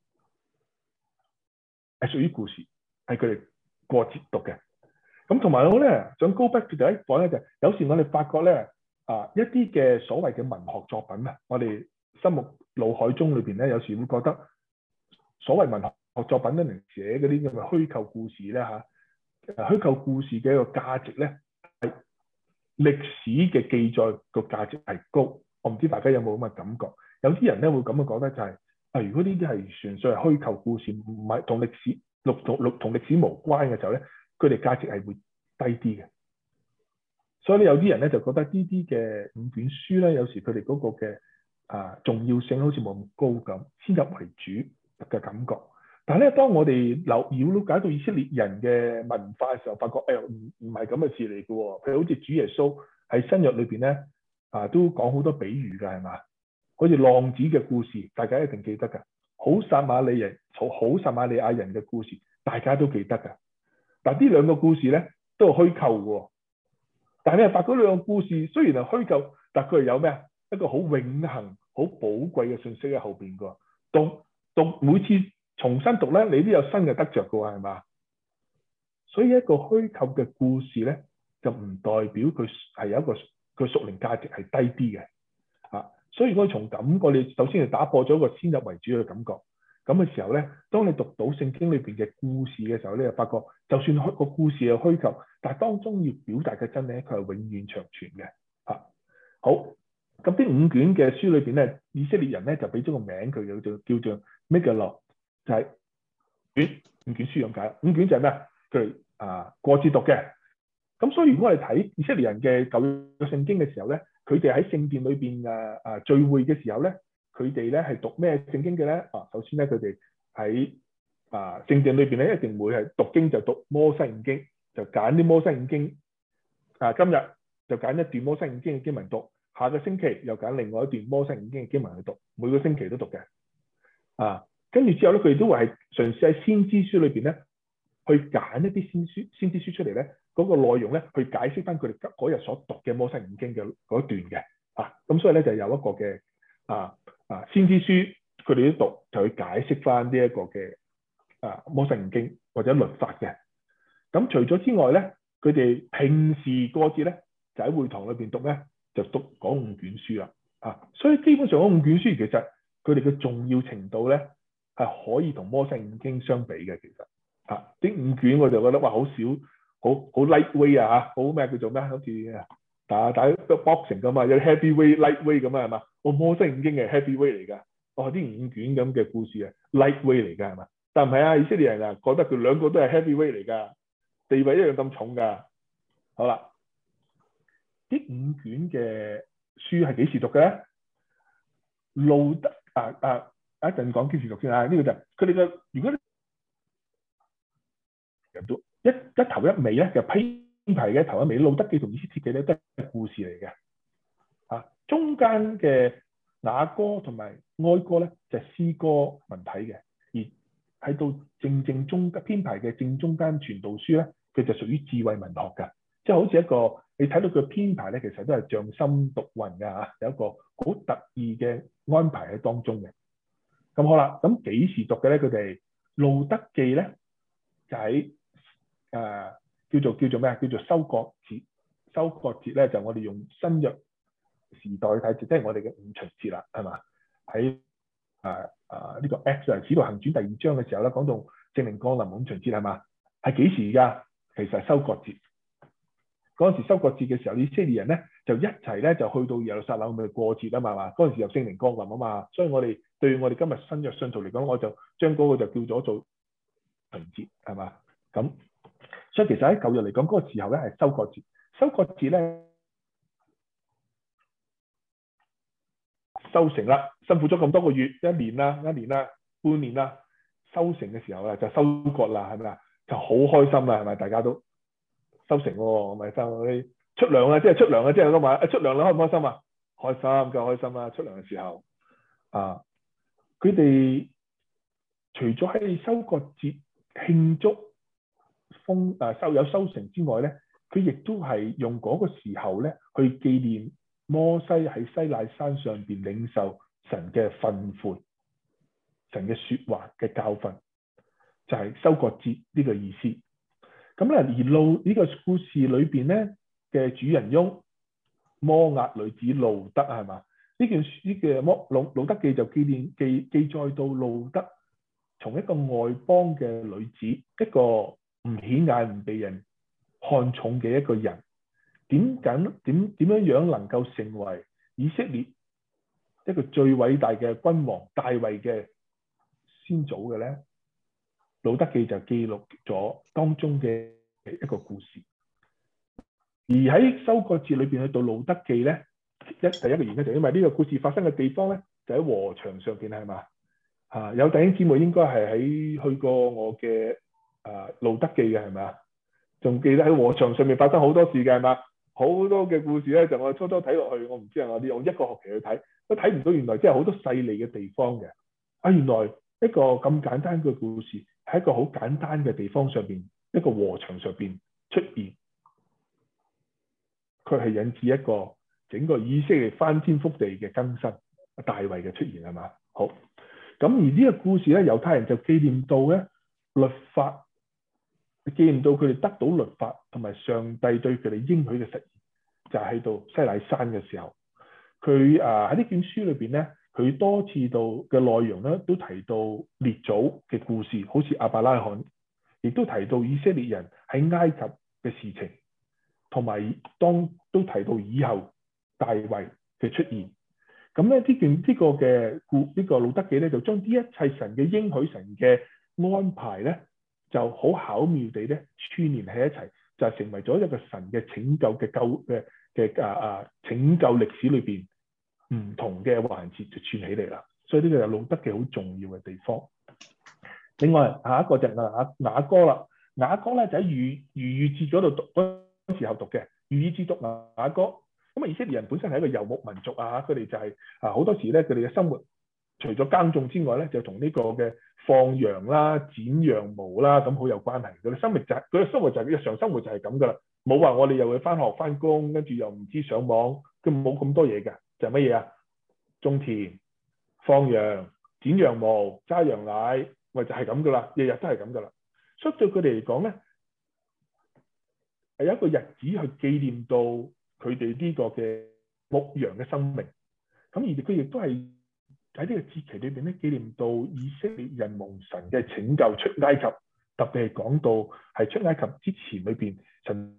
S1: 係屬於故事，係佢哋過節讀嘅。咁同埋我咧想 go back to 第一講咧，就係、有時我哋發覺咧啊一啲嘅所謂嘅文學作品啊，我哋心目腦海中裏邊咧有時會覺得所謂文學作品咧嚟寫嗰啲咁嘅虛構故事咧嚇，虛構故事嘅一個價值咧係。歷史嘅記載個價值係高，我唔知大家有冇咁嘅感覺。有啲人咧會咁樣講咧，就係、是、啊，如果呢啲係純粹係虛構故事，唔係同歷史、同同同歷史無關嘅時候咧，佢哋價值係會低啲嘅。所以咧，有啲人咧就覺得呢啲嘅五卷書咧，有時佢哋嗰個嘅啊重要性好似冇咁高咁，先入為主嘅感覺。但係咧，當我哋留了解到以色列人嘅文化嘅時候，發覺誒唔唔係咁嘅事嚟嘅喎。譬如好似主耶穌喺新約裏邊咧，啊都講好多比喻㗎，係嘛？好似浪子嘅故事，大家一定記得㗎。好撒瑪利人、好好撒瑪利亞人嘅故事，大家都記得㗎。但係呢兩個故事咧都係虛構嘅。但係你發覺呢兩個故事雖然係虛構，但係佢係有咩啊？一個好永恆、好寶貴嘅信息喺後邊㗎。讀讀每次重新讀咧，你都有新嘅得着嘅喎，係嘛？所以一個虛構嘅故事咧，就唔代表佢係有一個佢屬靈價值係低啲嘅啊。所以我從咁，我哋首先係打破咗一個先入為主嘅感覺。咁嘅時候咧，當你讀到聖經裏邊嘅故事嘅時候咧，就發覺就算個故事係虛構，但係當中要表達嘅真理，佢係永遠長存嘅啊。好，咁啲五卷嘅書裏邊咧，以色列人咧就俾咗個名佢叫做叫做 Megillah，就係卷五卷書咁解。五卷就係咩啊？佢哋啊過節讀嘅。咁所以如果我哋睇以色列人嘅舊約聖經嘅時候咧，佢哋喺聖殿裏邊啊啊聚會嘅時候咧， 佢哋咧係讀咩聖經嘅咧？啊，首先咧佢哋喺啊聖殿裏邊咧一定會係讀經就讀摩西五經，就揀啲摩西五經。啊，今日就揀一段摩西五經嘅經文讀，下個星期又揀另外一段摩西五經嘅經文去讀，每個星期都讀嘅。啊，跟住之後咧，佢哋都會係嘗試喺先知書裏邊咧，去揀一啲先書、先知書出嚟咧，嗰、那個內容咧，去解釋翻佢哋嗰日所讀嘅摩西五經嘅嗰一段嘅。啊，咁所以咧就有一個嘅啊啊先知書，佢哋都讀就去解釋翻呢一個嘅啊摩西五經或者律法嘅。咁除咗之外咧，佢哋平時過節咧，就喺會堂裏邊讀咧，就讀嗰五卷書啦。啊，所以基本上嗰五卷書其實佢哋嘅重要程度咧係可以同摩西五經相比嘅。其實啊，啲五卷我就覺得哇，好少，好好 lightweight 啊嚇，好咩叫做咩？好似打打 boxing 咁啊，有 heavyweight、lightweight 咁啊係嘛？我摩西五經係 heavyweight 嚟㗎，哦啲五卷咁嘅故事啊 lightweight 嚟㗎係嘛？但唔係啊，以色列人啊覺得佢兩個都係 heavyweight 嚟㗎。地位一樣咁重㗎。好啦，啲五卷嘅書係幾時讀嘅咧？路德啊啊，一陣講幾時讀先啊？呢、這個就係佢哋嘅，如果人都一一頭一尾咧，就編排嘅頭一尾，路德記同以斯帖記咧都係故事嚟嘅。啊，中間嘅雅歌同埋哀歌咧就係、是、詩歌文體嘅，而喺到正正中編排嘅正中間傳道書咧，佢就屬於智慧文學㗎，即係好似一個你睇到佢編排咧，其實都係匠心獨運㗎嚇，有一個好特意嘅安排喺當中嘅。咁好啦，咁幾時讀嘅咧？佢哋路德記咧就喺誒、呃、叫做叫做咩啊？叫做收割節。收割節咧就我哋用新約時代睇，即係我哋嘅五旬節啦，係嘛？喺誒誒呢個 Acts 啊，使徒行傳第二章嘅時候咧，講到聖靈降臨五旬節係嘛？係幾時㗎？其實係收割節。嗰陣時收割節嘅時候，以色列人咧就一齊咧就去到耶路撒冷咪過節啊嘛嘛。嗰陣時有聖靈降臨啊嘛，所以我哋對我哋今日新約信徒嚟講，我就將嗰個就叫咗做旬節係嘛？咁所以其實喺舊約嚟講，嗰、那個時候咧係收割節。收割節咧收成啦，辛苦咗咁多個月，一年啦，一年啦，半年啦，收成嘅時候咧就收割啦，係咪啊？就好開心啦，係咪？大家都收成喎，咪收啲出糧啊，即係出糧啊，即係咁話，出糧你開唔開心啊？開心，梗係開心啦！出糧嘅時候啊，佢哋除咗喺收割節慶祝豐啊收有收成之外咧，佢亦都係用嗰個時候咧去紀念摩西喺西奈山上邊領受神嘅訓誨、神嘅説話嘅教訓，就係、是、收割節呢個意思。咁咧，而路呢個故事裏邊咧嘅主人翁摩押女子路德係嘛？呢件書嘅摩路路德記就紀念記記載到路德從一個外邦嘅女子，一個唔顯眼唔被人看重嘅一個人，點緊點點樣樣能夠成為以色列一個最偉大嘅君王大衛嘅先祖嘅咧？路德記就記錄咗當中嘅一個故事。而喺收割節裏邊去到路德記咧，一第一個原因就因為呢個故事發生嘅地方咧就喺禾場上邊係嘛？啊，有弟兄姊妹應該係喺去過我嘅啊路德記嘅係咪？仲記得喺禾場上面發生好多事嘅係嘛？好多嘅故事咧，就我初初睇落去，我唔知係我哋用一個學期去睇，都睇唔到原來真係好多細膩嘅地方嘅。啊，原來一個咁簡單嘅故事喺一個好簡單嘅地方上邊，一個禾場上邊出現，佢係引致一個整個以色列翻天覆地嘅更新，大衛嘅出現係嘛？好，咁而呢個故事咧，猶太人就紀念到咧律法。紀念到佢哋得到律法同埋上帝對佢哋應許嘅實現，就係、是、喺度西乃山嘅時候，佢啊喺呢卷書裏邊咧，佢多次到嘅內容咧都提到列祖嘅故事，好似亞伯拉罕，亦都提到以色列人喺埃及嘅事情，同埋當都提到以後大衛嘅出現。咁咧呢件呢個嘅故呢個路德記咧，就將呢一切神嘅應許、神嘅安排咧，就好巧妙地咧串聯喺一齊，就成為咗一個神嘅拯救嘅救嘅嘅啊啊拯救歷史裏邊唔同嘅環節就串起嚟啦。所以呢個係路德記好重要嘅地方。另外下一個就係雅雅歌啦，雅歌咧就喺逾逾越節嗰度讀嗰時候讀嘅，逾越節讀雅歌。咁啊，以色列人本身係一個遊牧民族啊，佢哋就係啊好多時咧，佢哋嘅生活除咗耕種之外咧，就同呢個嘅放羊啦、剪羊毛啦，咁好有關係。佢哋生活就係佢嘅生活就係日常生活就係咁噶啦，冇話我哋又會翻學翻工，跟住又唔知上網，佢冇咁多嘢嘅，就係乜嘢啊？種田、放羊、剪羊毛、揸羊奶，咪就係咁噶啦，日日都係咁噶啦。所以對佢哋嚟講咧，係有一個日子去紀念到佢哋呢個嘅牧羊嘅生命。咁而佢亦都係喺呢個節期裏邊咧，紀念到以色列人蒙神嘅拯救出埃及，特別係講到係出埃及之前裏邊，神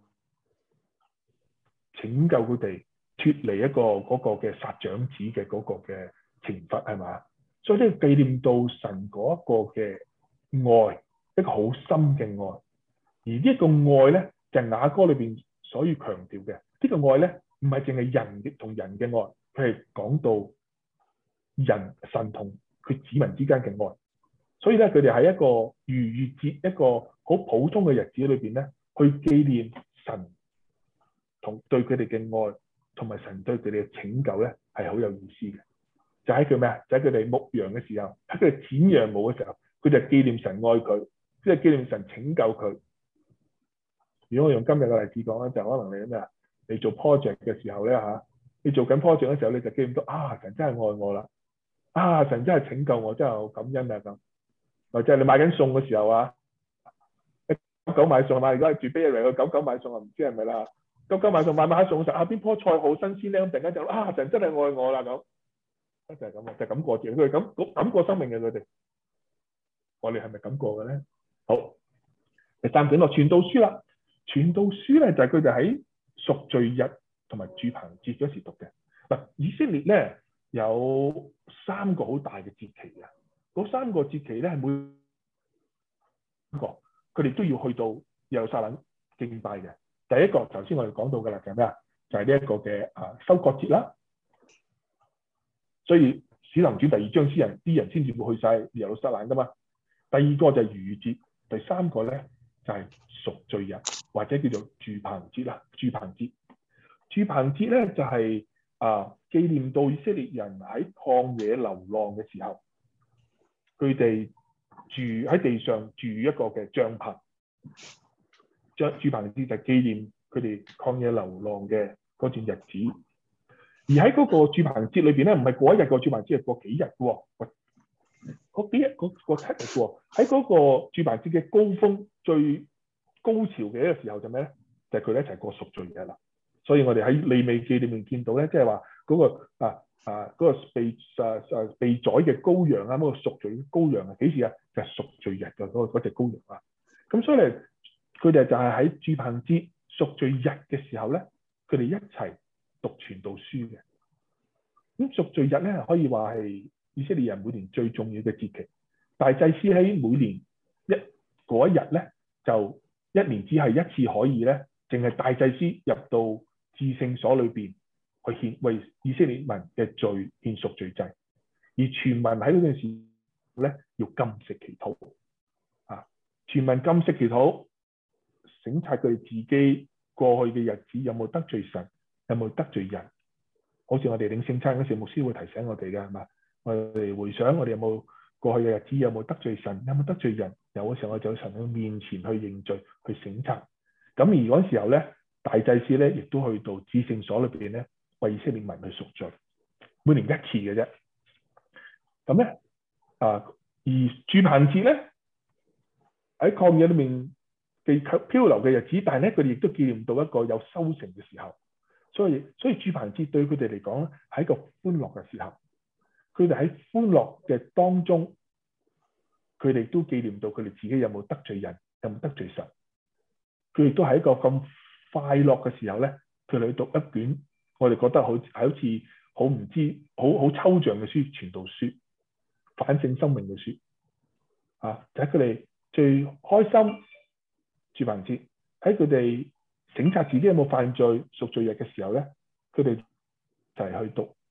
S1: 拯救佢哋脱離一個嗰個嘅殺長子嘅嗰個嘅懲罰，係嘛？所以呢個紀念到神嗰一個嘅愛，一個好深嘅愛。而呢一個愛咧，就係雅歌裏邊所要強調嘅。呢個愛咧，唔係淨係人嘅同人嘅愛，佢係講到人神同佢子民之間嘅愛。所以咧，佢哋喺一個逾越節一個好普通嘅日子裏邊咧，去紀念神同對佢哋嘅愛，同埋神對佢哋嘅拯救咧，係好有意思嘅。就喺佢咩啊？就喺佢哋牧羊嘅時候，喺佢哋剪羊毛嘅時候，佢就紀念神愛佢，即係紀念神拯救佢。如果我用今日嘅例子講咧，就可能你咩啊？你做 project 嘅時候咧嚇，你做緊 project 嘅時候，你就記唔到啊！神真係愛我啦，啊！神真係拯救我，真係好感恩啊咁。或者係你買緊餸嘅時候啊，狗狗買餸嘛，如果係住 Bay Area 嘅狗狗買餸啊，唔知係咪啦？狗狗買餸買買下餸嘅時候，啊邊棵菜好新鮮咧，咁突然間就啊！神真係愛我啦咁，就係咁啊，就係咁過住，佢哋咁咁過生命嘅佢哋。我哋係咪咁過嘅咧？好，第三卷落傳道書啦。傳道書咧就係佢哋喺贖罪日同埋住棚節嗰時讀嘅。嗱，以色列咧有三個好大嘅節期嘅，嗰三個節期咧係每個佢哋都要去到耶路撒冷敬拜嘅。第一個頭先我哋講到嘅啦，就係咩啊？就係呢一個嘅啊收割節啦。所以使徒行傳第二章詩人啲人先至會去晒耶路撒冷噶嘛。第二個就係逾越節，第三個咧就係贖罪日或者叫做住棚節啦。住棚節，住棚節咧就係、是、啊紀念到以色列人喺曠野流浪嘅時候，佢哋住喺地上住一個嘅帳棚。將住棚節就係紀念佢哋曠野流浪嘅嗰段日子。而喺嗰個住棚節裏邊咧，唔係過一日個住棚節，係過幾日嘅喎。嗰幾日嗰個七日嘅喎。喺嗰個住棚節嘅高峰、最高潮嘅一個時候就咩咧？就係佢哋一齊過贖罪日啦。所以我哋喺利未記裏面見到咧，即係話嗰個啊啊嗰個被啊啊被宰嘅羔羊啊，嗰個贖罪羔羊啊，幾時啊？就係贖罪日嘅嗰個嗰隻羔羊啊。咁所以咧，佢哋就係喺住棚節贖罪日嘅時候咧，佢哋一齊讀傳道書嘅。咁贖罪日咧，可以話係以色列人每年最重要嘅節期。大祭司喺每年一嗰一日咧，就一年只係一次可以咧，淨係大祭司入到至聖所裏邊去獻為以色列民嘅罪獻贖罪祭，而全民喺嗰陣時咧要禁食祈禱啊！全民禁食祈禱，省察佢哋自己過去嘅日子有冇得罪神，有冇得罪人。好似我哋領聖餐嗰時，牧師會提醒我哋嘅係嘛？我哋回想我哋有冇過去嘅日子有冇得罪神，有冇得罪人？有嘅時候我就喺神嘅面前去認罪，去省察。咁而嗰時候咧，大祭司咧亦都去到至聖所裏邊咧，為以色列民去贖罪，每年一次嘅啫。咁咧啊，而住棚節咧喺曠野裏面被漂流嘅日子，但係咧佢哋亦都紀念到一個有收成嘅時候。所以所以住棚節對佢哋嚟講咧係一個歡樂嘅時候。佢哋喺歡樂嘅當中，佢哋都紀念到佢哋自己有冇得罪人，有冇得罪神。佢亦都係一個咁快樂嘅時候咧，佢哋去讀一卷我哋覺得好係好似好唔知好好抽象嘅書，傳道書、反省生命嘅書啊！就喺佢哋最開心住棚節，喺佢哋省察自己有冇犯罪贖罪日嘅時候咧，佢哋就係去讀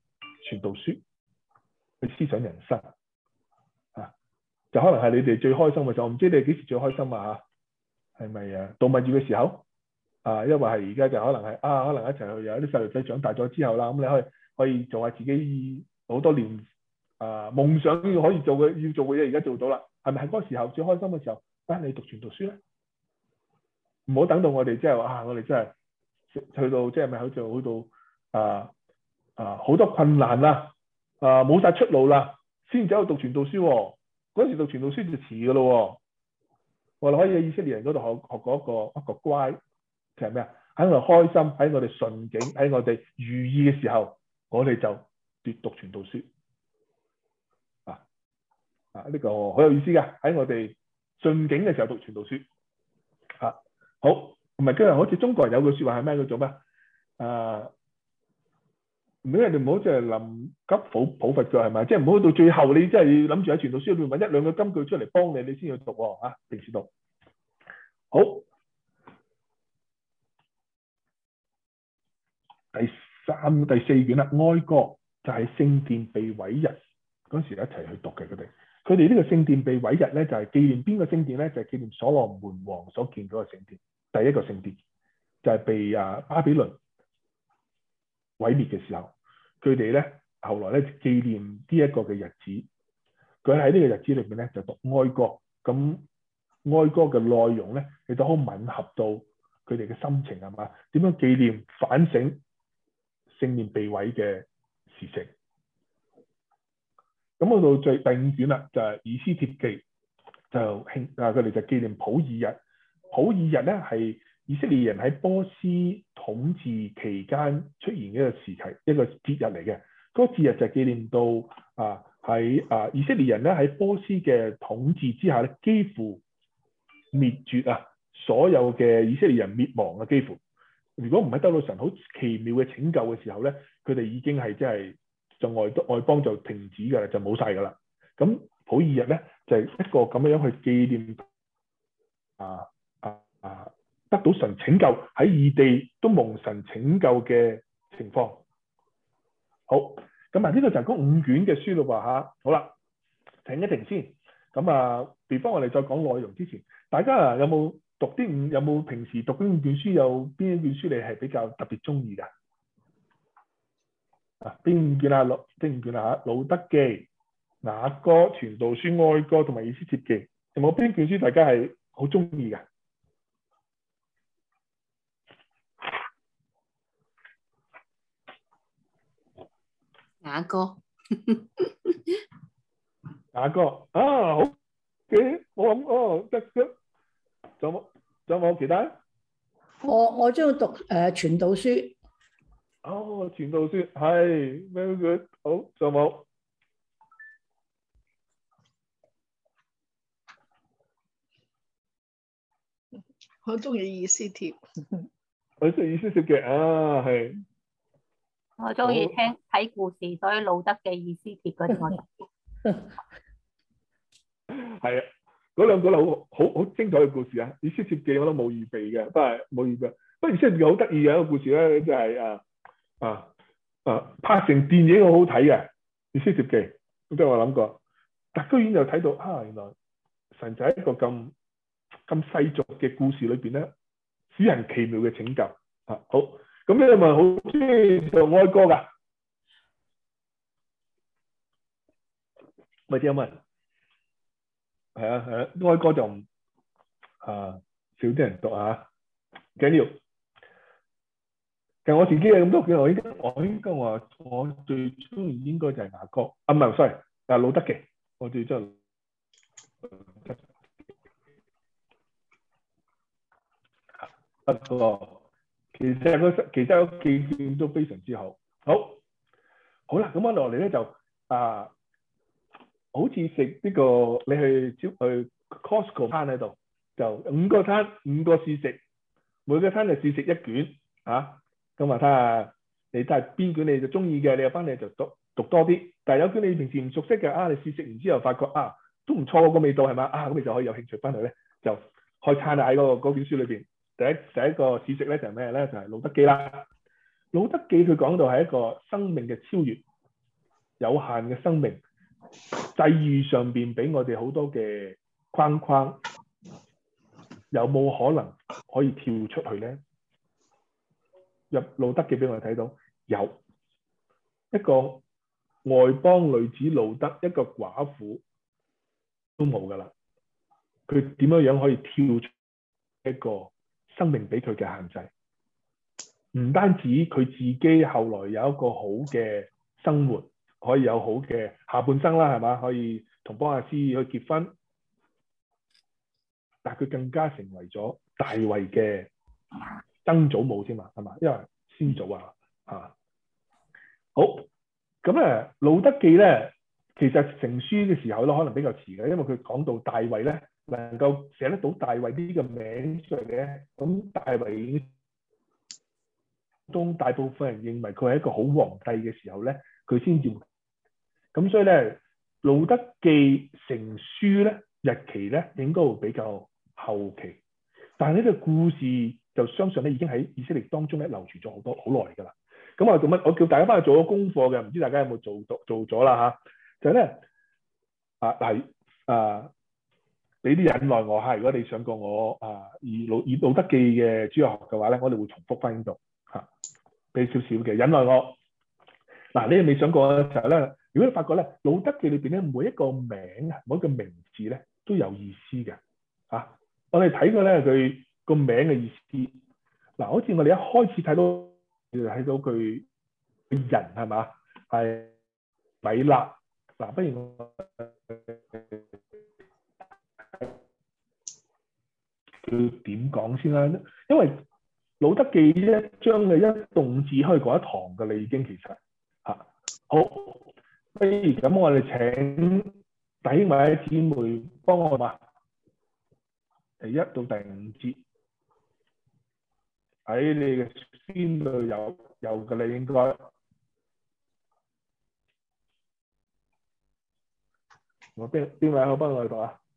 S1: 傳道書，去思想人生啊，就可能係你哋最開心嘅時候。我唔知你哋幾時最開心啊？嚇，係咪啊？度蜜月嘅時候啊，因為係而家就可能係啊，可能一齊去有啲細路仔長大咗之後啦，咁你可以可以做下自己好多年啊夢想要可以做嘅要做嘅嘢，而家做到啦，係咪係嗰個時候最開心嘅時候？翻你讀傳道書咧，唔好等到我哋即係話啊，我哋真係去到即係咪好似去到啊啊好多困難啦，啊冇晒出路啦，先走去讀傳道書喎。嗰時讀傳道書就遲噶咯。我哋可以喺以色列人嗰度學學過一個一個乖，就係咩啊？喺我哋開心，喺我哋順境，喺我哋如意嘅時候，我哋就讀讀傳道書。啊啊呢個好有意思㗎，喺我哋順境嘅時候讀傳道書。啊好，唔係今日好似中國人有句説話係咩？叫做咩？啊唔好，你唔好即係臨急抱抱佛腳係咪？即係唔好到最後你真係諗住喺傳道書裏面揾一兩個金句出嚟幫你，你先要讀喎嚇。平時讀好。第三、第四卷啦，哀歌就係聖殿被毀日嗰時一齊去讀嘅佢哋。佢哋呢個聖殿被毀日咧，就係紀念邊個聖殿咧？就係紀念所羅門王所建嗰個聖殿，第一個聖殿就係被啊巴比倫毀滅嘅時候，佢哋咧後來咧紀念呢一個嘅日子，佢喺呢個日子裏邊咧就讀哀歌。咁哀歌嘅內容咧，亦都好吻合到佢哋嘅心情係嘛？點樣紀念反省聖殿被毀嘅事情？咁去到最第五卷啦，就係、是、以斯帖記，就慶啊佢哋就紀念普爾日。普爾日咧係以色列人喺波斯統治期間出現嘅一個時期，一個節日嚟嘅。嗰、那個節日就紀念到啊喺啊以色列人咧喺波斯嘅統治之下咧，幾乎滅絕啊，所有嘅以色列人滅亡啊，幾乎。如果唔係得到神好奇妙嘅拯救嘅時候咧，佢哋已經係即係就外外邦就停止㗎啦，就冇晒㗎啦。咁普爾日咧就係、是、一個咁樣樣去紀念啊啊啊得到神拯救喺異地都蒙神拯救嘅情況。好，咁啊呢個就係嗰五卷嘅書咯喎嚇。好啦，停一停先。咁啊，before我哋再講內容之前，大家啊有冇讀啲五有冇平時讀呢五卷書有邊一卷書你係比較特別中意㗎？啊，邊五卷啊？六邊五卷啊嚇？路德記、雅歌、傳道書、哀歌同埋以斯帖記，有冇邊卷書大家係好中意㗎？
S4: 雅歌。
S1: 雅歌啊，好嘅，我諗哦得得，仲有冇仲有冇其他？
S2: 我我中意讀誒傳道書。
S1: 哦，傳道書係 very good，好，仲有冇？
S2: 我中意以斯帖。
S1: 我中意以斯帖嘅啊，係。
S7: 我中意聽睇故事，所以路德嘅以斯帖嗰啲我就
S1: 係啊，嗰兩個好好好精彩嘅故事啊！以斯帖記我都冇預備嘅，不係冇預備。不過以斯帖記好得意嘅一個故事咧，就係啊啊啊拍成電影好好睇嘅以斯帖記，咁即係我諗過，但居然又睇到啊，原來神就喺一個咁咁世俗嘅故事裏邊咧，使人奇妙嘅拯救啊！好，咁你係咪好中意唱哀歌㗎？咪知有冇人？係啊係啊，哀歌就唔啊少啲人讀啊，唔緊要。其實我自己有咁多卷，我應該我應該話我最中意應該就係雅歌啊，唔係 sorry，啊路德記，我最中意。不過其實個其實有幾卷都非常之好。好，好啦，咁我落嚟咧就啊。好似食呢個你去招去 Costco 攤喺度，就五個攤五個試食，每個攤就試食一卷嚇。咁啊睇下你睇下邊卷你就中意嘅，你又翻嚟就讀讀多啲。但係有卷你平時唔熟悉嘅啊，你試食完之後發覺啊都唔錯個味道係嘛啊，咁你就可以有興趣翻去咧就開餐啦。喺嗰個嗰卷書裏邊，第一第一個試食咧就係咩咧？就係路德記啦。路德記佢講到係一個生命嘅超越， 有限嘅生命，際遇上邊俾我哋好多嘅框框，有冇可能可以跳出去咧？入路德記俾我哋睇到，有一個外邦女子路德，一個寡婦都冇噶啦。佢點樣樣可以跳出一個生命俾佢嘅限制？唔單止佢自己後來有一個好嘅生活，可以有好嘅下半生啦，係嘛？可以同波亞斯去結婚，但係佢更加成為咗大衛嘅曾祖母先嘛，係嘛？因為先祖啊，啊好咁咧，路德記咧，其實成書嘅時候咧，可能比較遲嘅，因為佢講到大衛咧能夠寫得到大衛呢個名出嚟嘅，咁大衛已經中大部分人認為佢係一個好皇帝嘅時候咧，佢先至咁，所以咧路德記成書咧日期咧應該會比較後期，但係呢個故事就相信咧已經喺以色列當中咧流傳咗好多好耐㗎啦。咁我做乜？我叫大家翻去做咗功課嘅，唔知大家有冇做做做咗啦嚇？就係咧啊嗱啊，俾啲忍耐我嚇。如果你上過我啊以路以路德記嘅主日學嘅話咧，我哋會重複翻呢度嚇，俾少少嘅忍耐我。嗱，你哋未上過嘅時候咧，如果你發覺咧，路德記裏邊咧每一個名啊，每一個名字咧都有意思嘅嚇。我哋睇過咧佢個名嘅意思。嗱，好似我哋一開始睇到。睇到佢人係嘛，係米勒。嗱，不如我佢點講先啦？因為路德記一章嘅一動字可以講一堂㗎啦，已經其實嚇。好，不如咁，我哋請弟兄或者姊妹幫我嘛，第一到第五節。喺你嘅邊度有有嘅你應該，我邊邊位好幫我讀啊？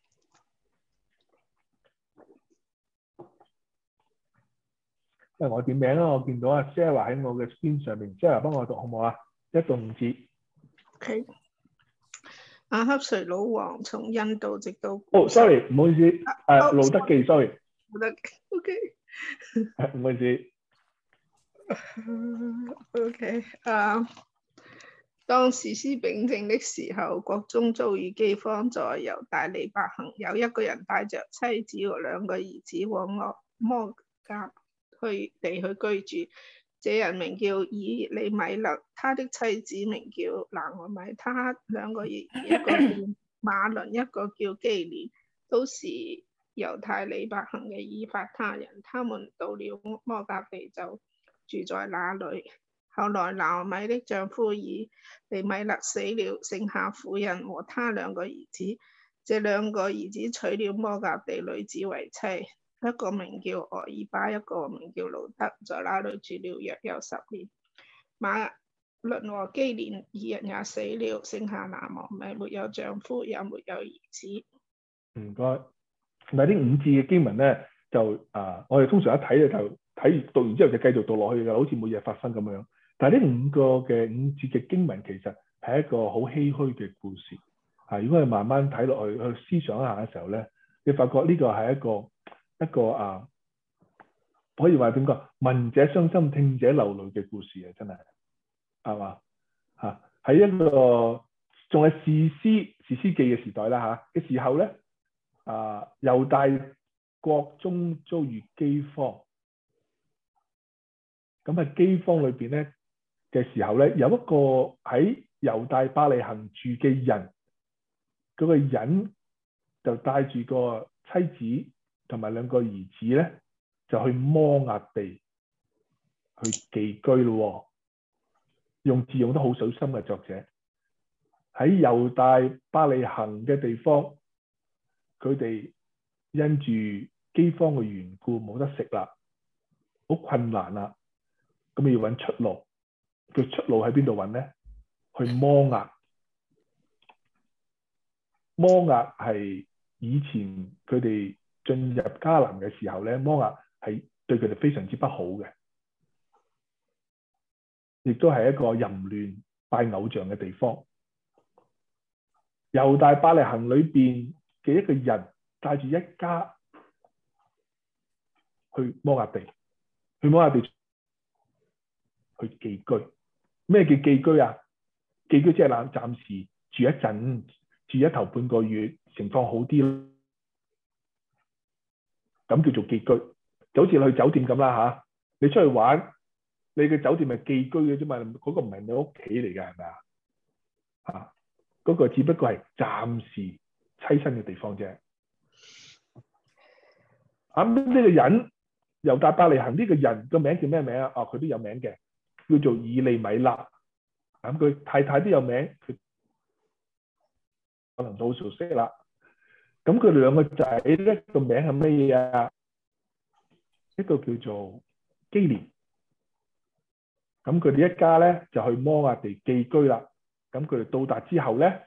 S1: 因為我點名啦，我見到阿 Sarah 喺我嘅邊上面 ，Sarah 幫我讀好唔好啊？一到五節。
S2: OK。亞哈隨魯王從印度直到
S1: 哦 ，sorry， 唔好意思，誒路德記 ，sorry。
S2: 路德記 ，OK。
S1: 唔好意思。
S2: OK， 啊、uh, ，當士師秉政的時候，國中遭遇饑荒，在猶大利伯行有一個人帶着妻子和兩個兒子往摩押去地去居住。這人名叫以利米勒，他的妻子名叫拿俄米，他兩個兒子一個叫馬倫，一個叫基連，都是猶大利伯行嘅以法他人。他們到了摩押地就住在那裡。後來拿俄米的丈夫以利米勒死了，剩下婦人和他兩個兒子。這兩個兒子娶了摩押地女子為妻，一個名叫俄珥巴，一個名叫路德，在那裡住了約有十年。馬倫和基連二人也死了，剩下拿俄米沒有丈夫，也沒有兒子。
S1: 唔該。嗱，呢五字嘅經文咧，就啊，我哋通常一睇咧就睇讀完之後就繼續讀落去㗎，好似每日發生咁樣。但係呢五個嘅五字嘅經文其實係一個好唏噓嘅故事。啊，如果你慢慢睇落去去思想一下嘅時候咧，你發覺呢個係一個一個啊，可以話點講？聞者傷心，聽者流淚嘅故事啊，真係係嘛嚇？喺一個仲係士師士師記嘅時代啦嚇嘅時候咧。啊！猶大國中遭遇饑荒，咁喺饑荒裏邊咧嘅時候咧，有一個喺猶大伯利恆住嘅人，嗰、那個人就帶住個妻子同埋兩個兒子咧，就去摩押地去寄居咯。用字用得好小心嘅作者喺猶大伯利恆嘅地方。佢哋因住饑荒嘅緣故冇得食啦，好困難啦，咁要揾出路。佢出路喺邊度揾咧？去摩押。摩押係以前佢哋進入迦南嘅時候咧，摩押係對佢哋非常之不好嘅，亦都係一個淫亂拜偶像嘅地方。猶大伯利恆裏邊嘅一個人帶住一家去摩押地，去摩押地去寄居。咩叫寄居啊？寄居即係嗱，暫時住一陣，住一頭半個月，情況好啲，咁叫做寄居。就好似你去酒店咁啦嚇，你出去玩，你嘅酒店係寄居嘅啫嘛，嗰個唔係你屋企嚟嘅，係咪啊？嚇，嗰個只不過係暫時棲身嘅地方啫。咁呢個人猶大伯利恆呢個人個名叫咩名啊？哦，佢都有名嘅，叫做以利米勒。咁佢太太都有名，佢可能都好熟悉啦。咁佢兩個仔咧個名係乜嘢啊？一個叫做基連。咁佢哋一家咧就去摩押地寄居啦。咁佢哋到達之後咧，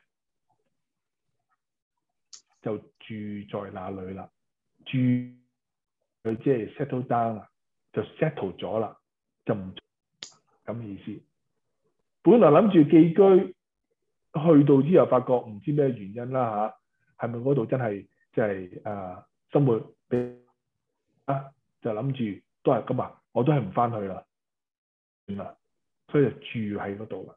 S1: 就住在那裡啦。住佢即係 settle down 啦，就 settle 咗啦，就唔咁意思。本來諗住寄居，去到之後發覺唔知咩原因啦嚇，係咪嗰度真係即係誒生活比啊？就諗住都係咁啊，我都係唔翻去啦，算啦，所以就住喺嗰度啦。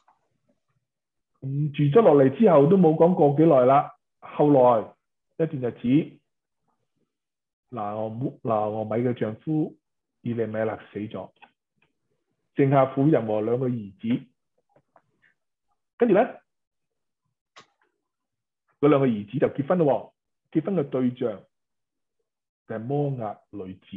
S1: 嗯，住咗落嚟之後都冇講過幾耐啦，後來一段日子，拿俄拿俄米嘅丈夫以利米勒死咗，剩下婦人和兩個兒子。跟住咧，嗰兩個兒子就結婚咯。結婚嘅對象就係摩押女子，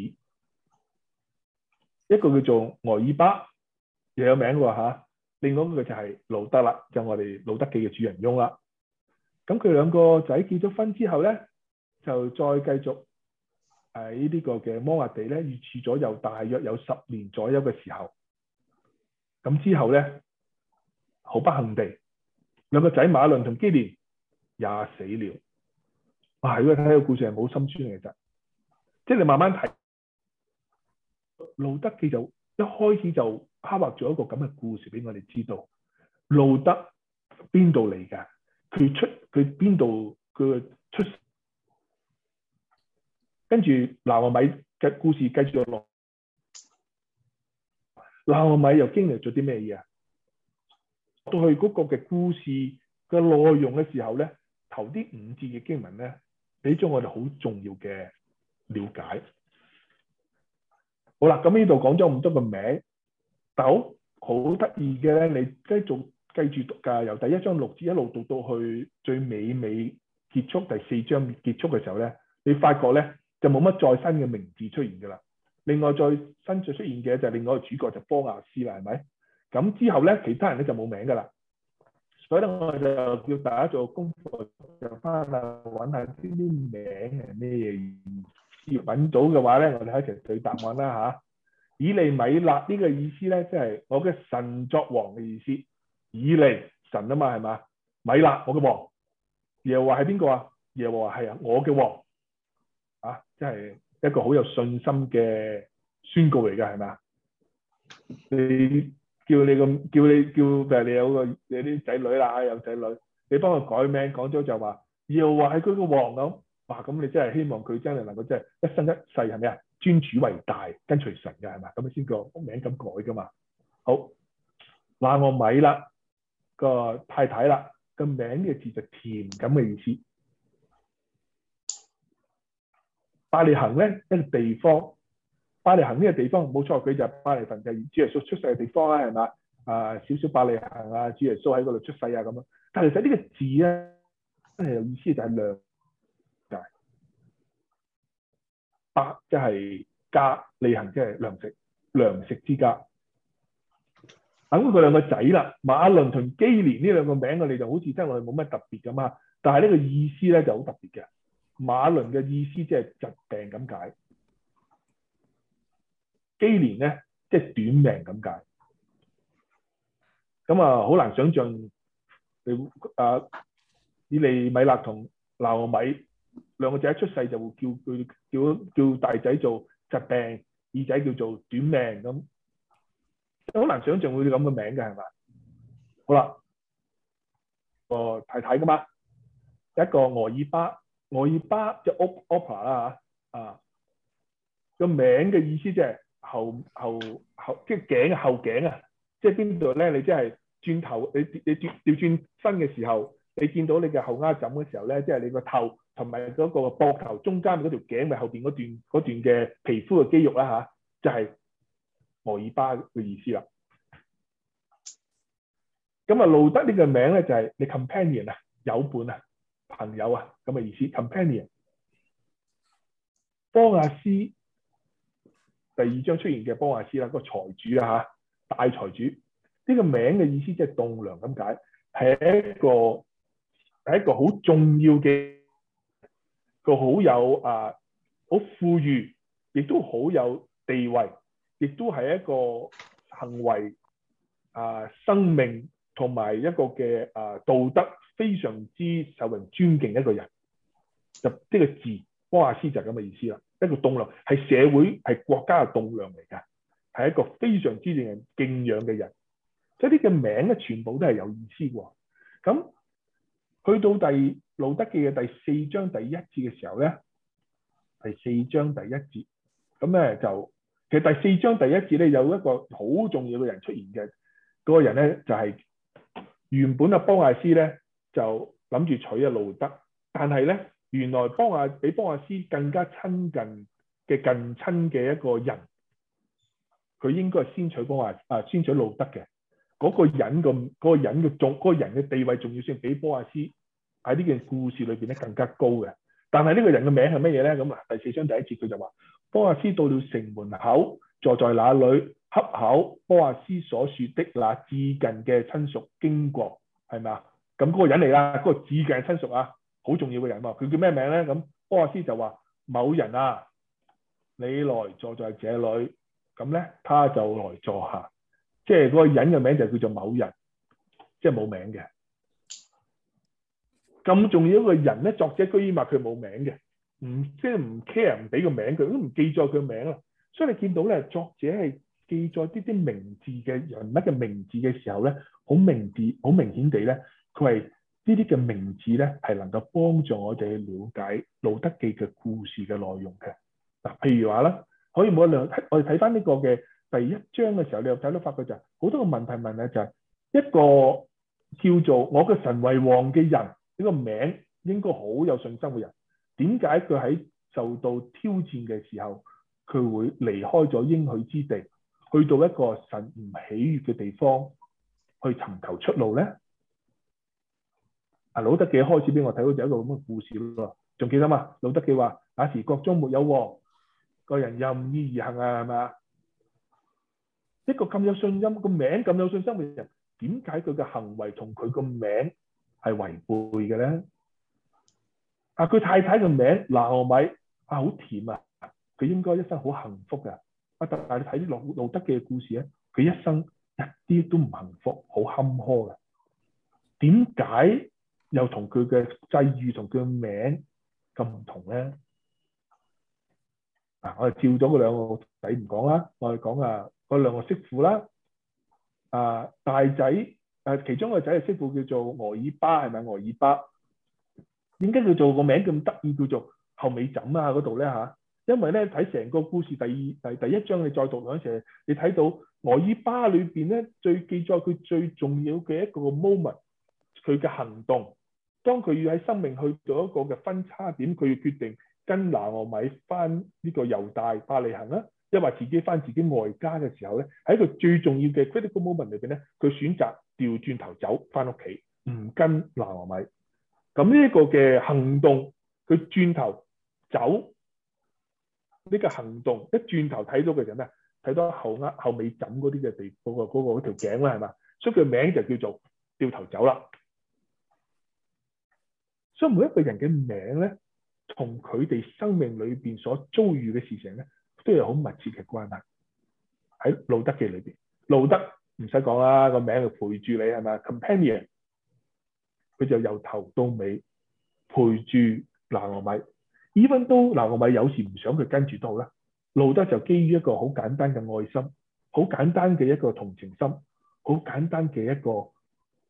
S1: 一個叫做俄珥巴，又有名喎嚇。另外一個就係路德啦，就係我哋路德記嘅主人翁啦。咁佢兩個仔結咗婚之後咧，就再繼續喺呢個嘅摩押地咧，住咗有大約有十年左右嘅時候。咁之後咧，好不幸地，兩個仔馬倫同基連也死了。哇！如果睇個故事係冇心酸嘅，其實即係你慢慢睇，路德記就一開始就刻畫咗一個咁嘅故事俾我哋知道，路德邊度嚟㗎？佢出佢邊度佢出？跟住拿俄米嘅故事繼續落，拿俄米又經歷咗啲咩嘢啊？到去嗰個嘅故事嘅內容嘅時候咧，頭啲五節嘅經文咧，俾咗我哋好重要嘅了解。好啦，咁呢度講咗咁多個名，但好好得意嘅咧，你繼續繼續讀㗎，由第一章六節一路讀到去最尾尾結束第四章結束嘅時候咧，你發覺咧就冇乜再新嘅名字出現㗎啦。另外再新再出現嘅就係另外一個主角就波亞斯啦，係咪？咁之後咧，其他人咧就冇名㗎啦。所以咧，我就叫大家做功課，就翻去揾下呢啲名係咩嘢意思。揾到嘅話咧，我哋喺一齊對答案啦嚇。以利米勒呢個意思咧，即係我嘅神作王嘅意思。以利神啊嘛，係嘛？米勒我嘅王。耶和華係邊個啊？耶和華係啊，我嘅王。啊，即係一個好有信心嘅宣告嚟㗎，係咪？你叫你咁叫你叫譬如你有個你啲仔女啦，有仔女，你幫佢改名，講咗就話耶和華係佢個王咁。哇！咁你真係希望佢真係能夠真係一生一世係咩啊？尊主為大，跟隨神嘅係咪？咁你先個名咁改㗎嘛。好，拿俄米啦個太太啦，個名嘅字就甜咁嘅意思。伯利恆咧一個地方，伯利恆呢個地方冇錯，佢就係伯利恆就係主耶穌出世嘅地方啦，係嘛？啊，少少伯利恆啊，主耶穌喺嗰度出世啊咁樣。但係其實呢個字咧真係有意思，就係糧。伯即係家，利恆即係糧食，糧食之家。咁佢兩個仔啦，馬倫同基連呢兩個名，我哋就好似聽落去冇乜特別咁啊。但係呢個意思咧就好特別嘅。馬倫嘅意思即係疾病咁解，基連咧即係短命咁解。咁啊，好難想像你啊，以利米勒同拿俄米兩個仔一出世就會叫佢叫叫大仔做疾病，二仔叫做短命咁，好難想像會咁嘅名嘅係嘛？ 好啦，個太太噶嘛，一個俄爾巴，俄爾巴即係 opera 啦嚇，啊個名嘅意思即係後後後即係頸後頸啊，即係邊度咧？你即係轉頭，你你轉調轉身嘅時候，你見到你嘅後丫枕嘅時候咧，即係你個頭同埋嗰個膊頭中間嗰條頸咪後邊嗰段嗰段嘅皮膚嘅肌肉啦嚇，就係俄爾巴嘅意思啦。咁啊，路德呢個名咧就係你 companion 啊，友伴啊，朋友啊咁嘅意思 companion。波亞斯第二章出現嘅波亞斯啦，個財主啊嚇，大財主呢個名嘅意思即係棟梁咁解，係一個係一個好重要嘅個好有啊好富裕，亦都好有地位，亦都係一個行為啊生命。同埋一個嘅啊道德非常之受人尊敬一個人，就呢個字波亞斯就係咁嘅意思啦。一個棟梁係社會係國家嘅棟梁嚟㗎，係一個非常之令人敬仰嘅人。所以呢個名咧全部都係有意思喎。咁去到第路德記嘅第四章第一節嘅時候咧，第四章第一節咁咧就其實第四章第一節咧有一個好重要嘅人出現嘅，嗰個人咧就係。原本阿波亞斯咧就諗住娶阿路德，但係咧原來波亞比波亞斯更加親近嘅近親嘅一個人，佢應該係先娶波亞啊先娶路德嘅嗰、那個人個嗰、那個人嘅重嗰個人嘅地位重要性比波亞斯喺呢件故事裏邊咧更加高嘅。但係呢個人嘅名係乜嘢咧？咁啊第四章第一節佢就話波亞斯到了城門口，坐在那裏。恰巧波亞斯所說的那至近嘅親屬經過，係咪啊？咁嗰個人嚟啦，嗰、那個至近親屬啊，好重要嘅人喎。佢叫咩名咧？咁波亞斯就話：某人啊，你來坐在這裏。咁咧，他就來坐下。即係嗰個人嘅名就叫做某人，即係冇名嘅。咁重要一個人咧，作者居然話佢冇名嘅，唔即係唔 care 唔俾個名佢，都唔記載佢名啦。所以你見到咧，作者係記載啲啲名字嘅人物嘅名字嘅時候咧，好明字好明顯地咧，佢係呢啲嘅名字咧係能夠幫助我哋去了解路德記嘅故事嘅內容嘅。嗱，譬如話啦，可以冇一兩我哋睇翻呢個嘅第一章嘅時候，你又睇到發覺就係好多個問題問咧，就係一個叫做我嘅神為王嘅人，呢個名應該好有信心嘅人，點解佢喺受到挑戰嘅時候，佢會離開咗應許之地，去到一個神唔喜悅嘅地方去尋求出路咧？啊，路德記開始俾我睇到就一個咁嘅故事咯，仲記得嘛？路德記話：那時國中沒有王，個人任意而行啊，係咪啊？一個咁有信心個名咁有信心嘅人，點解佢嘅行為同佢個名係違背嘅咧？啊，佢太太嘅名拿俄米啊，好甜啊，佢應該一生好幸福㗎。啊，但係你睇啲路路德記嘅故事咧，佢一生一啲都唔幸福，好坎坷嘅。點解又同佢嘅際遇同佢嘅名咁唔同咧？啊，我哋照咗嗰兩個仔唔講啦，我哋講啊嗰兩個媳婦啦。啊，大仔啊，其中一個仔嘅媳婦叫做俄爾巴，係咪俄爾巴？點解叫做個名咁得意，叫做後尾枕啊嗰度咧嚇？因為咧睇成個故事第二第第一章，你再讀嗰陣時，你睇到俄爾巴裏邊咧最記載佢最重要嘅一個 moment，佢嘅行動。當佢要喺生命去到一個嘅分叉點，佢要決定跟拿俄米翻呢個猶大伯利恆啦，抑或自己翻自己外家嘅時候咧，喺一個最重要嘅 critical moment 裏邊咧，佢選擇調轉頭走翻屋企，唔跟拿俄米。咁呢一個嘅行動，佢轉頭走。呢個行動一轉頭睇到嘅人咧，睇到後額後尾枕嗰啲嘅地嗰、嗰個嗰、嗰個條頸啦，係嘛？所以佢名就叫做掉頭走啦。所以每一個人嘅名咧，同佢哋生命裏邊所遭遇嘅事情咧，都有好密切嘅關係。喺路德記裏邊，路德唔使講啦，個名就陪住你係嘛 ，companion， 佢就由頭到尾陪住拿俄米。even 都拿俄米有時唔想佢跟住都好啦，路德就基於一個好簡單嘅愛心，好簡單嘅一個同情心，好簡單嘅一個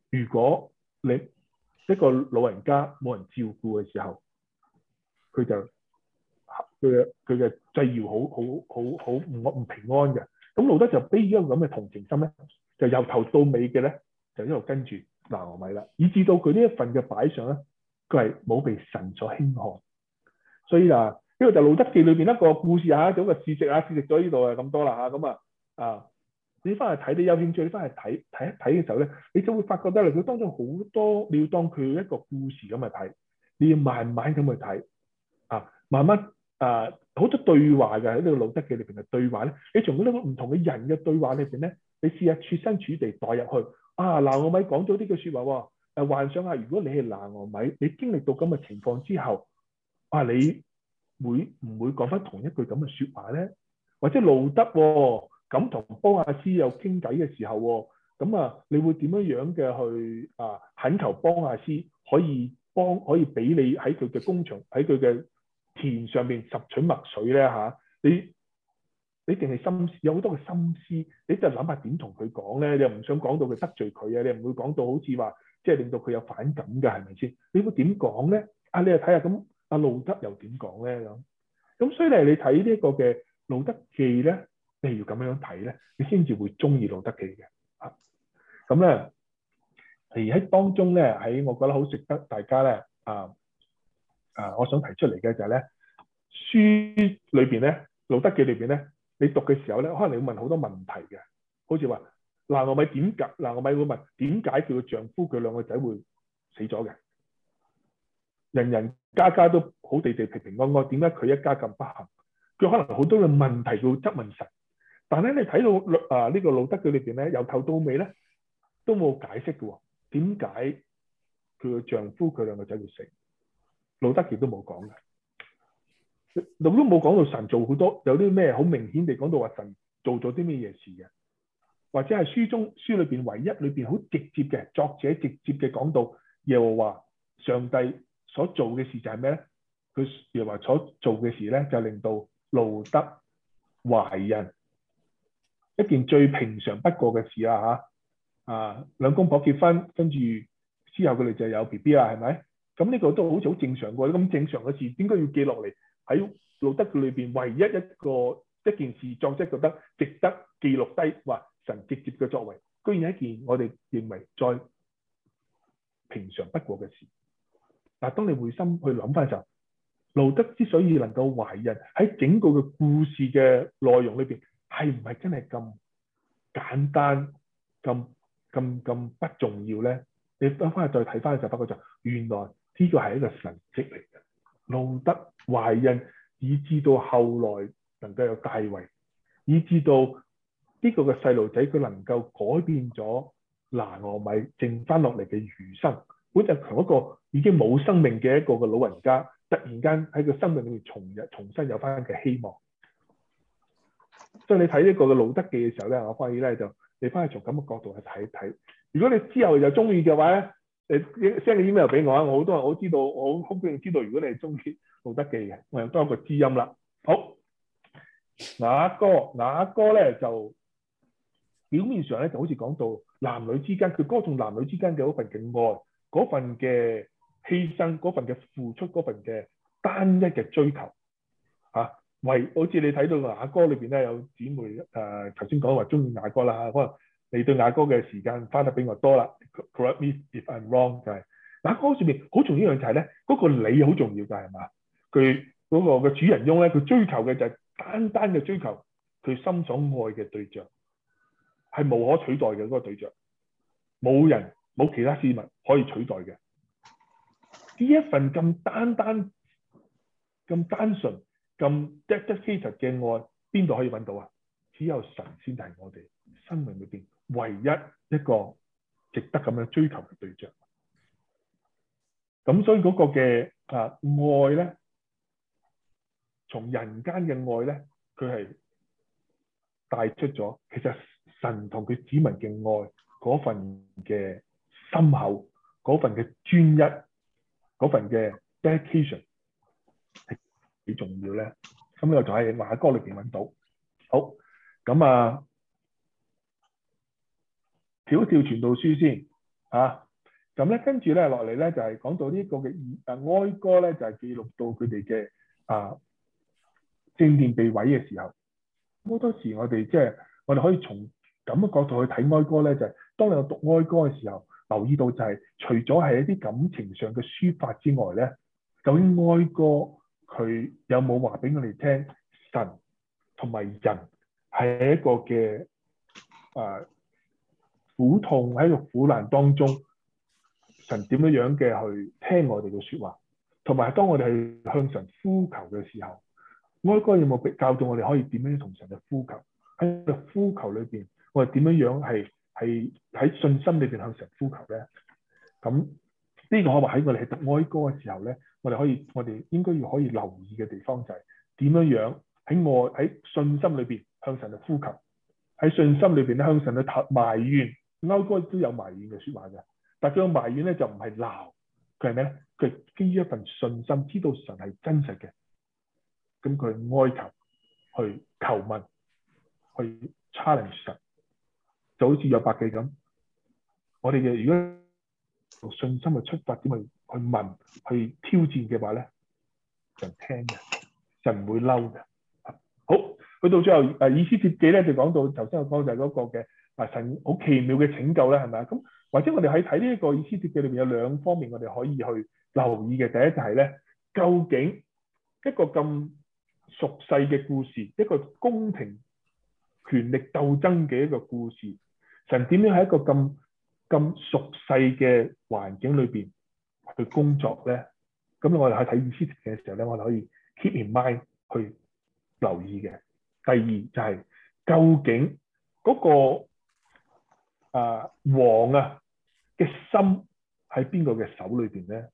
S1: 如果你一個老人家冇人照顧嘅時候，佢就佢嘅佢嘅際遇好好好好唔唔平安嘅。咁路德就俾咗咁嘅同情心咧，就由頭到尾嘅咧，就一路跟住拿俄米啦，以至到佢呢一份嘅擺上咧，佢係冇被神所輕看。所以啊，呢個就路德記裏邊一個故事嚇，做一個試食啊，試食咗呢度啊咁多啦嚇，咁啊啊，你翻去睇，你有興趣你翻去睇睇一睇嘅時候咧，你就會發覺得嚟佢當中好多，你要當佢一個故事咁去睇，你要慢慢咁去睇啊，慢慢啊，好多對話嘅喺呢個路德記裏邊嘅對話咧，你從呢個唔同嘅人嘅對話裏邊咧，你試下設身處地代入去啊，拿俄米講咗呢句説話喎，誒幻想下如果你係拿俄米，你經歷到咁嘅情況之後。啊！你會唔會講翻同一句咁嘅説話咧？或者路德喎咁同波亞斯有傾偈嘅時候喎，咁啊，你會點樣樣嘅去啊懇求波亞斯可以幫可以俾你喺佢嘅工場喺佢嘅田上面拾取麥水咧嚇？你你定係心思有好多嘅心思，你就諗下點同佢講咧？你又唔想講到佢得罪佢啊？你又唔會講到好似話即係令到佢有反感嘅係咪先？你會點講咧？啊，你又睇下咁。阿路德又點講咧咁？咁所以咧，你睇呢一個嘅路德記咧，你要咁樣睇咧，你先至會中意路德記嘅。啊，咁咧，而喺當中咧，喺我覺得好值得大家咧，啊啊，我想提出嚟嘅就係咧，書裏邊咧，路德記裏邊咧，你讀嘅時候咧，可能你會問好多問題嘅，好似話拿俄米點解？拿俄米會問點解佢嘅丈夫佢兩個仔會死咗嘅？人人家家都好地地平平安安，點解佢一家咁不幸？佢可能好多嘅問題要質問神，但係咧你睇到啊呢個路德記裏邊咧，由頭到尾咧都冇解釋嘅喎，點解佢嘅丈夫佢兩個仔會死？路德記都冇講嘅，路都冇講到神做好多有啲咩好明顯地講到話神做咗啲咩嘢事嘅，或者係書中書裏邊唯一裏邊好直接嘅作者直接嘅講到耶和華上帝所做嘅事就係咩咧？佢耶和華所做嘅事咧，就令到路德懷孕，一件最平常不過嘅事啦嚇。啊，兩公婆結婚，跟住之後佢哋就有 B B 啦，係咪？咁呢個都好似好正常嘅，咁正常嘅事點解要記落嚟喺路德記裏邊？唯一一個一件事，作者覺得值得記錄低，話神直接嘅作為，居然係一件我哋認為再平常不過嘅事。嗱，當你會心去諗翻嘅時候，路德之所以能夠懷孕，喺整個嘅故事嘅內容裏邊，係唔係真係咁簡單、咁咁咁不重要咧？你翻翻去再睇翻嘅時候，發覺就原來呢個係一個神蹟嚟嘅。路德懷孕，以至到後來能夠有大衛，以至到呢個嘅細路仔佢能夠改變咗拿俄米剩翻落嚟嘅餘生。本就從一個已經冇生命嘅一個嘅老人家，突然間喺個生命裏面重日重新有翻嘅希望。所以你睇呢個嘅路德記嘅時候咧，我發現咧就你翻去從咁嘅角度去睇睇。如果你之後又中意嘅話咧，誒 send 個 email 俾我啊！我好多人我知道，我好歡迎知道。如果你係中意路德記嘅，我又多一個知音啦。好，雅歌雅歌咧就表面上咧就好似講到男女之間，佢歌頌男女之間嘅嗰份嘅愛。嗰份嘅犧牲，嗰份嘅付出，嗰份嘅單一嘅追求，嚇、啊，為好似你睇到雅歌裏邊咧，有姊妹誒頭先講話中意雅歌啦，可能你對雅歌嘅時間花得比我多啦。Correct me if I'm wrong，就係雅歌上面好重要一樣就係咧，嗰、那個你好重要㗎，係嘛？佢嗰、那個嘅主人翁咧，佢追求嘅就係單單嘅追求佢心所愛嘅對象，係無可取代嘅嗰個對象，冇人。冇其他事物可以取代嘅，呢一份咁單單、咁單純、咁 dedicated 嘅愛，邊度可以揾到啊？只有神先係我哋生命裏邊唯一一個值得咁樣追求嘅對象。咁所以嗰個嘅啊愛咧，從人間嘅愛咧，佢係帶出咗其實神同佢子民嘅愛嗰份嘅深厚，嗰份嘅專一，嗰份嘅 dedication 係幾重要咧？咁呢個就喺雅歌裏邊揾到。好，咁啊，跳一跳傳道書先。 啊。咁咧跟住咧落嚟咧就係、是、講到呢個嘅啊哀歌咧，就係、是、記錄到佢哋嘅啊聖殿被毀嘅時候。好多時我哋即係我哋可以從咁嘅角度去睇哀歌咧，就係、是、當你有讀哀歌嘅時候，留意到就係、是、除咗係一啲感情上嘅抒發之外咧，究竟哀歌佢有冇話俾我哋聽，神同埋人係一個嘅啊苦痛喺個苦難當中，神點樣樣嘅去聽我哋嘅説話，同埋當我哋去向神呼求嘅時候，哀歌有冇教導我哋可以點樣同神嘅呼求？喺個呼求裏邊，我哋點樣樣係係喺信心裏邊向神呼求咧？咁呢個可話喺我哋係讀哀歌嘅時候咧，我哋可以我哋應該要可以留意嘅地方就係點樣樣喺我喺信心裏邊向神嘅呼求，喺信心裏邊咧向神嘅埋怨。哀歌都有埋怨嘅説話嘅，但係佢嘅埋怨咧就唔係鬧，佢係咩咧？佢係基於一份信心，知道神係真實嘅，咁佢哀求、去求問、去 challenge 神，就好似約伯記咁。我哋嘅如果用信心嘅出發點去去問、去挑戰嘅話咧，神聽嘅，神唔會嬲嘅。好，去到最後誒以斯帖記咧就講到頭先我講就係嗰個嘅。啊！神好奇妙嘅拯救咧，係咪啊？咁或者我哋喺睇呢一個以斯帖記裏邊有兩方面，我哋可以去留意嘅。第一就係咧，究竟一個咁俗世嘅故事，一個宮廷權力鬥爭嘅一個故事，神點樣喺一個咁咁俗世嘅環境裏邊去工作咧？咁我哋喺睇以斯帖記嘅時候咧，我哋可以 keep in mind 去留意嘅。第二就係究竟嗰個啊，王啊嘅心喺邊個嘅手裏邊咧？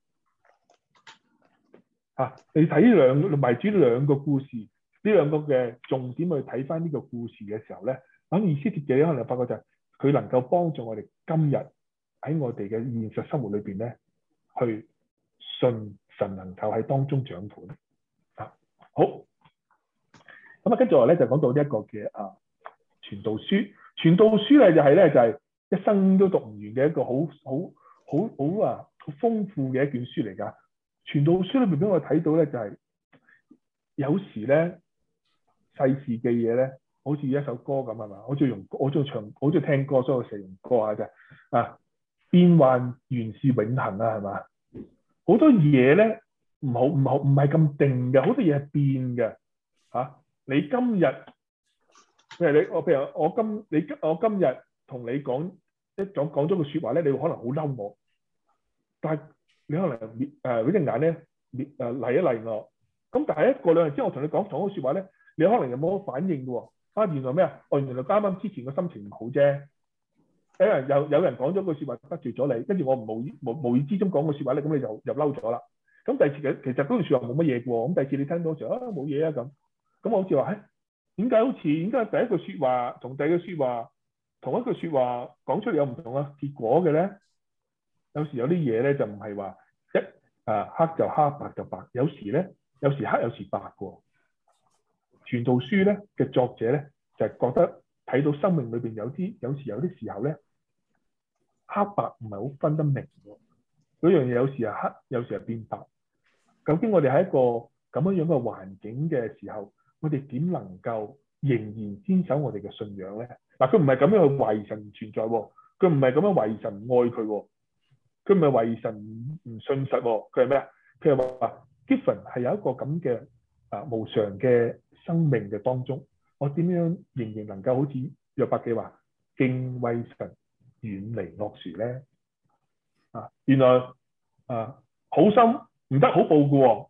S1: 啊，你睇呢兩圍住兩個故事，呢兩個嘅重點去睇翻呢個故事嘅時候咧，咁以斯帖記可能發覺就係佢能夠幫助我哋今日喺我哋嘅現實生活裏邊咧，去信神能夠喺當中掌管。啊，好，咁啊，跟住落咧就講到呢一個嘅啊傳道書，傳道書咧就係咧就係、是。一生都讀唔完嘅一個好好好好啊好豐富嘅一卷書嚟㗎。傳道書裏面俾我睇到咧，就係、是、有時咧世事嘅嘢咧，好似一首歌咁係嘛？好似用我中意唱，好中意聽歌，所以我成日用歌下啫。啊，變幻原是永恆啊，係嘛？好多嘢咧唔好唔好唔係咁定嘅，好多嘢係變嘅嚇、啊。你今日譬如你我譬如我今你我今日同你講。一講講咗個説話咧，你會可能好嬲我，但係你可能滅誒嗰隻眼咧滅誒嚟一嚟我，咁但係一過兩日之後，我同你講同一個説話咧，你可能又冇反應嘅喎。啊，原來咩啊？哦，原來啱啱之前個心情唔好啫。誒，有有人講咗個説話得罪咗你，跟住我無意無無意之中講個説話咧，咁你就又嬲咗啦。咁第二次嘅其實嗰句説話冇乜嘢嘅喎，咁第二次你聽到時候啊冇嘢啊咁，咁我好似話誒點解好似點解第一句説話同第二句説話同一句説話講出嚟有唔同啊結果嘅咧？有時有啲嘢咧就唔係話一啊黑就黑白就白，有時咧有時黑有時白嘅。傳道書咧嘅作者咧就係、是、覺得睇到生命裏邊有啲有時有啲時候咧黑白唔係好分得明喎。嗰樣嘢有時係黑，有時係變白。究竟我哋喺一個咁樣樣嘅環境嘅時候，我哋點能夠仍然堅守我哋嘅信仰咧？嗱，佢唔係咁樣去懷疑神唔存在喎，佢唔係咁樣懷疑神唔愛佢喎，佢唔係懷疑神唔唔信實喎，佢係咩啊？佢係話 Given 係有一個咁嘅啊無常嘅生命嘅當中，我點樣仍然能夠好似約伯記話敬畏神、遠離惡事咧？啊，原來啊好心唔得好報嘅喎，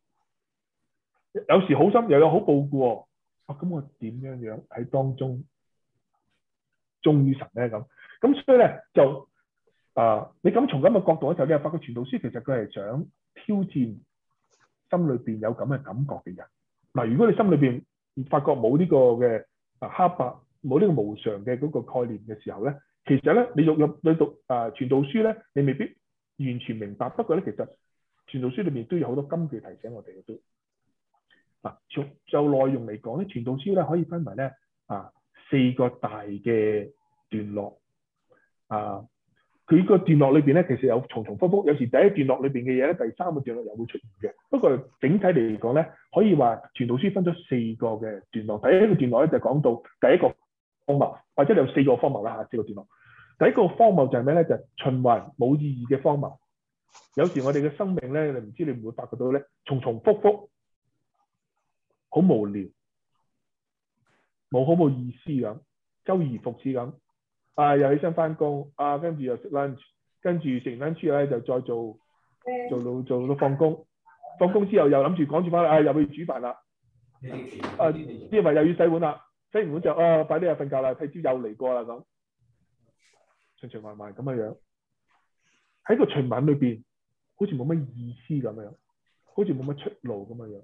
S1: 有時好心又有好報嘅喎，啊咁我點樣樣喺當中忠於神咧？咁咁所以咧就啊，你咁從咁嘅角度嘅時候，你又發覺傳道書其實佢係想挑戰心裏邊有咁嘅感覺嘅人。嗱，如果你心裏邊發覺冇呢個嘅啊黑白，冇呢個無常嘅嗰個概念嘅時候咧，其實咧你讀入你讀啊傳道書咧，你未必完全明白。不過咧，其實傳道書裏面都有好多金句提醒我哋嘅都。嗱，就就內容嚟講咧，傳道書咧可以分為咧啊四個大嘅段落啊。 佢個段落裏邊咧，其實有重重複複，有時第一段落裏邊嘅嘢咧，第三個段落又會出現嘅。不過整體嚟講咧，可以話傳道書分咗四個嘅段落。第一個段落咧就講到第一個荒謬，或者有四個荒謬啦嚇，四個段落。第一個荒謬就係咩咧？就係、循環冇意義嘅荒謬。有時我哋嘅生命咧，你唔知你會唔會發覺到咧，重重複複，好無聊，冇好冇意思咁，周而復始咁。啊，又起身翻工，啊，跟住又食 lunch， 跟住食完 lunch 咧就再做做到做到放工，放工之後又諗住趕住翻嚟，啊，又去煮飯啦，啊，因為又要洗碗啦，洗完碗就啊，快啲又瞓覺啦，聽朝又嚟過啦咁，循循環環咁嘅樣，喺個循環裏邊，好似冇乜意思咁樣，好似冇乜出路咁嘅樣。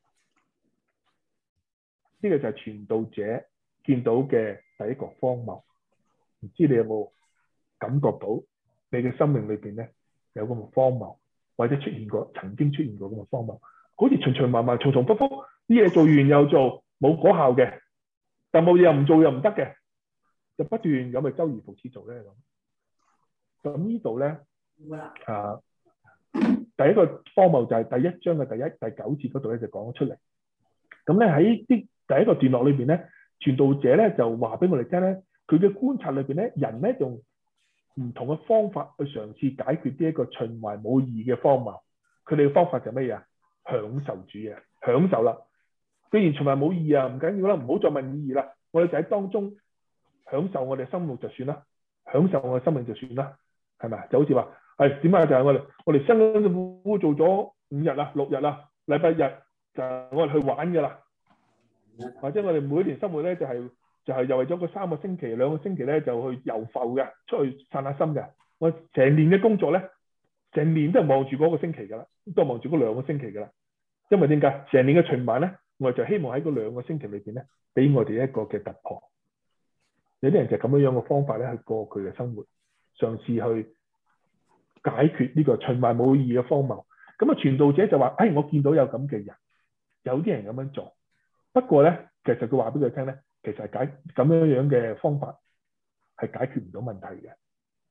S1: 呢個就係傳道者見到嘅第一個荒謬。唔知你有冇感覺到你嘅生命裏邊咧有咁嘅荒謬，或者出現過曾經出現過咁嘅荒謬，好似循循環環、重重複複，啲嘢做完又做，冇果效嘅，但冇嘢又唔做又唔得嘅，就不斷咁咪周而復始做咧咁。咁呢度咧啊，第一個荒謬就係第一章嘅第一、第九節嗰度咧就講咗出嚟。咁咧喺啲第一個段落裏邊咧，傳道者咧就話俾我哋聽咧。佢嘅觀察裏邊咧，人咧用唔同嘅方法去嘗試解決呢一個循環冇意義嘅荒謬。佢哋嘅方法就乜嘢啊？享受主義，享受啦。既然循環冇意義啊，唔緊要啦，唔好再問意義啦。我哋就喺當中享受我哋生活就算啦，享受我嘅生命就算啦，係咪？就好似話係點啊？就係我哋我哋辛辛苦苦做咗五日啦、六日啦、禮拜日就係我哋去玩㗎啦，或者我哋每一年生活咧就係。就係又為咗個三個星期、兩個星期咧，就去遊浮嘅，出去散下心嘅。我成年嘅工作咧，成年都係望住嗰個星期㗎啦，都係望住嗰兩個星期㗎啦。因為點解？成年嘅循環咧，我哋就希望喺嗰兩個星期裏邊咧，俾我哋一個嘅突破。有啲人就咁樣樣嘅方法咧，去過佢嘅生活，嘗試去解決呢個循環冇意義嘅荒謬。咁啊，傳道者就話：哎，我見到有咁嘅人，有啲人咁樣做。不過咧，其實佢話俾佢聽咧。其實解咁樣樣嘅方法係解決唔到問題嘅。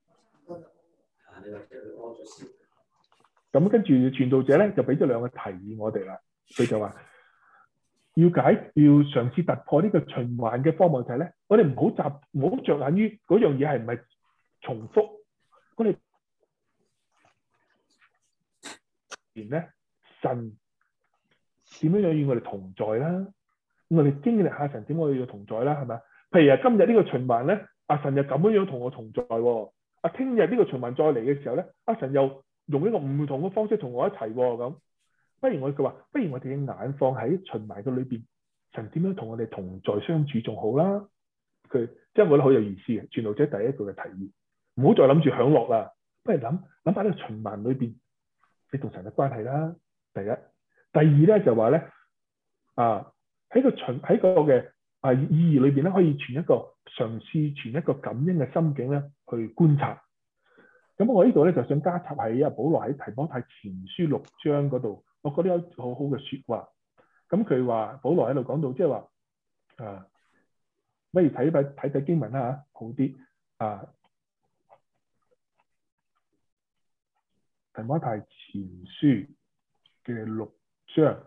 S1: 咁跟住傳道者咧就俾咗兩個提議我哋啦。佢就話要解要嘗試突破呢個循環嘅荒謬就係咧，我哋唔好集唔好着眼於嗰樣嘢係唔係重複。我哋然咧神點樣樣與我哋同在啦。我哋經歷下神點我哋要同在啦，係咪？譬如啊，今日呢個循環咧，阿神又咁樣樣同我同在喎。啊，聽日呢個循環再嚟嘅時候咧，阿神又用一個唔同嘅方式同我一齊喎。咁，不如我佢話，不如我哋嘅眼放喺循環嘅裏邊，神點樣同我哋同在相處仲好啦。佢即係我覺得好有意思嘅，傳道者第一個嘅提議，唔好再諗住享樂啦，不如諗諗下呢個循環裏邊你同神嘅關係啦。第一，第二咧就話咧啊。喺個循喺個嘅啊意義裏邊咧，可以存一個嘗試存一個感恩嘅心境咧，去觀察。咁我呢度咧就想加插喺啊保羅喺提摩太前書六章嗰度，我覺得有好好嘅説話。咁佢話保羅喺度講到，即係話啊，不如睇睇睇睇經文啦嚇，好啲啊。提摩太前書嘅六章。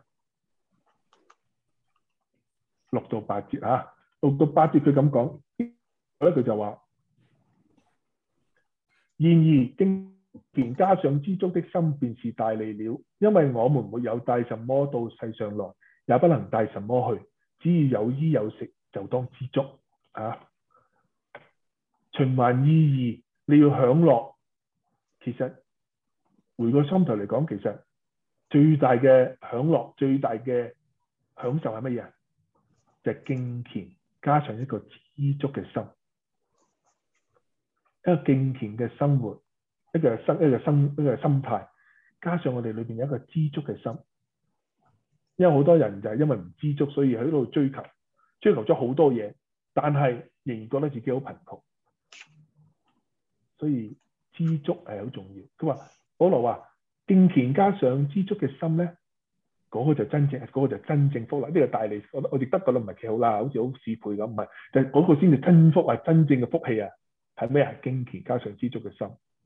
S1: 六到八節啊，六到八節佢咁講，咧佢就話：然而敬虔加上知足的心，便是大利了。因為我們沒有帶什麼到世上來，也不能帶什麼去，只要有衣有食，就當知足啊。循環意義，你要享樂，其實回個心頭嚟講，其實最大嘅享樂、最大嘅享受係乜嘢？就係敬虔加上一個知足嘅心，一個敬虔嘅生活，一個生一個心一個心態，加上我哋裏邊有一個知足嘅心。因為好多人就係因為唔知足，所以喺度追求，追求咗好多嘢，但係仍然覺得自己好貧窮。所以知足係好重要。佢話保羅話敬虔加上知足嘅心咧。嗰個就真正，嗰、嗰個就真正福啦。呢、呢個大利，我我哋得覺得唔係幾好啦，好似好適配咁，唔係，就係、係、嗰個先至真福啊，真正嘅福氣啊，係咩啊？敬虔加上知足嘅心。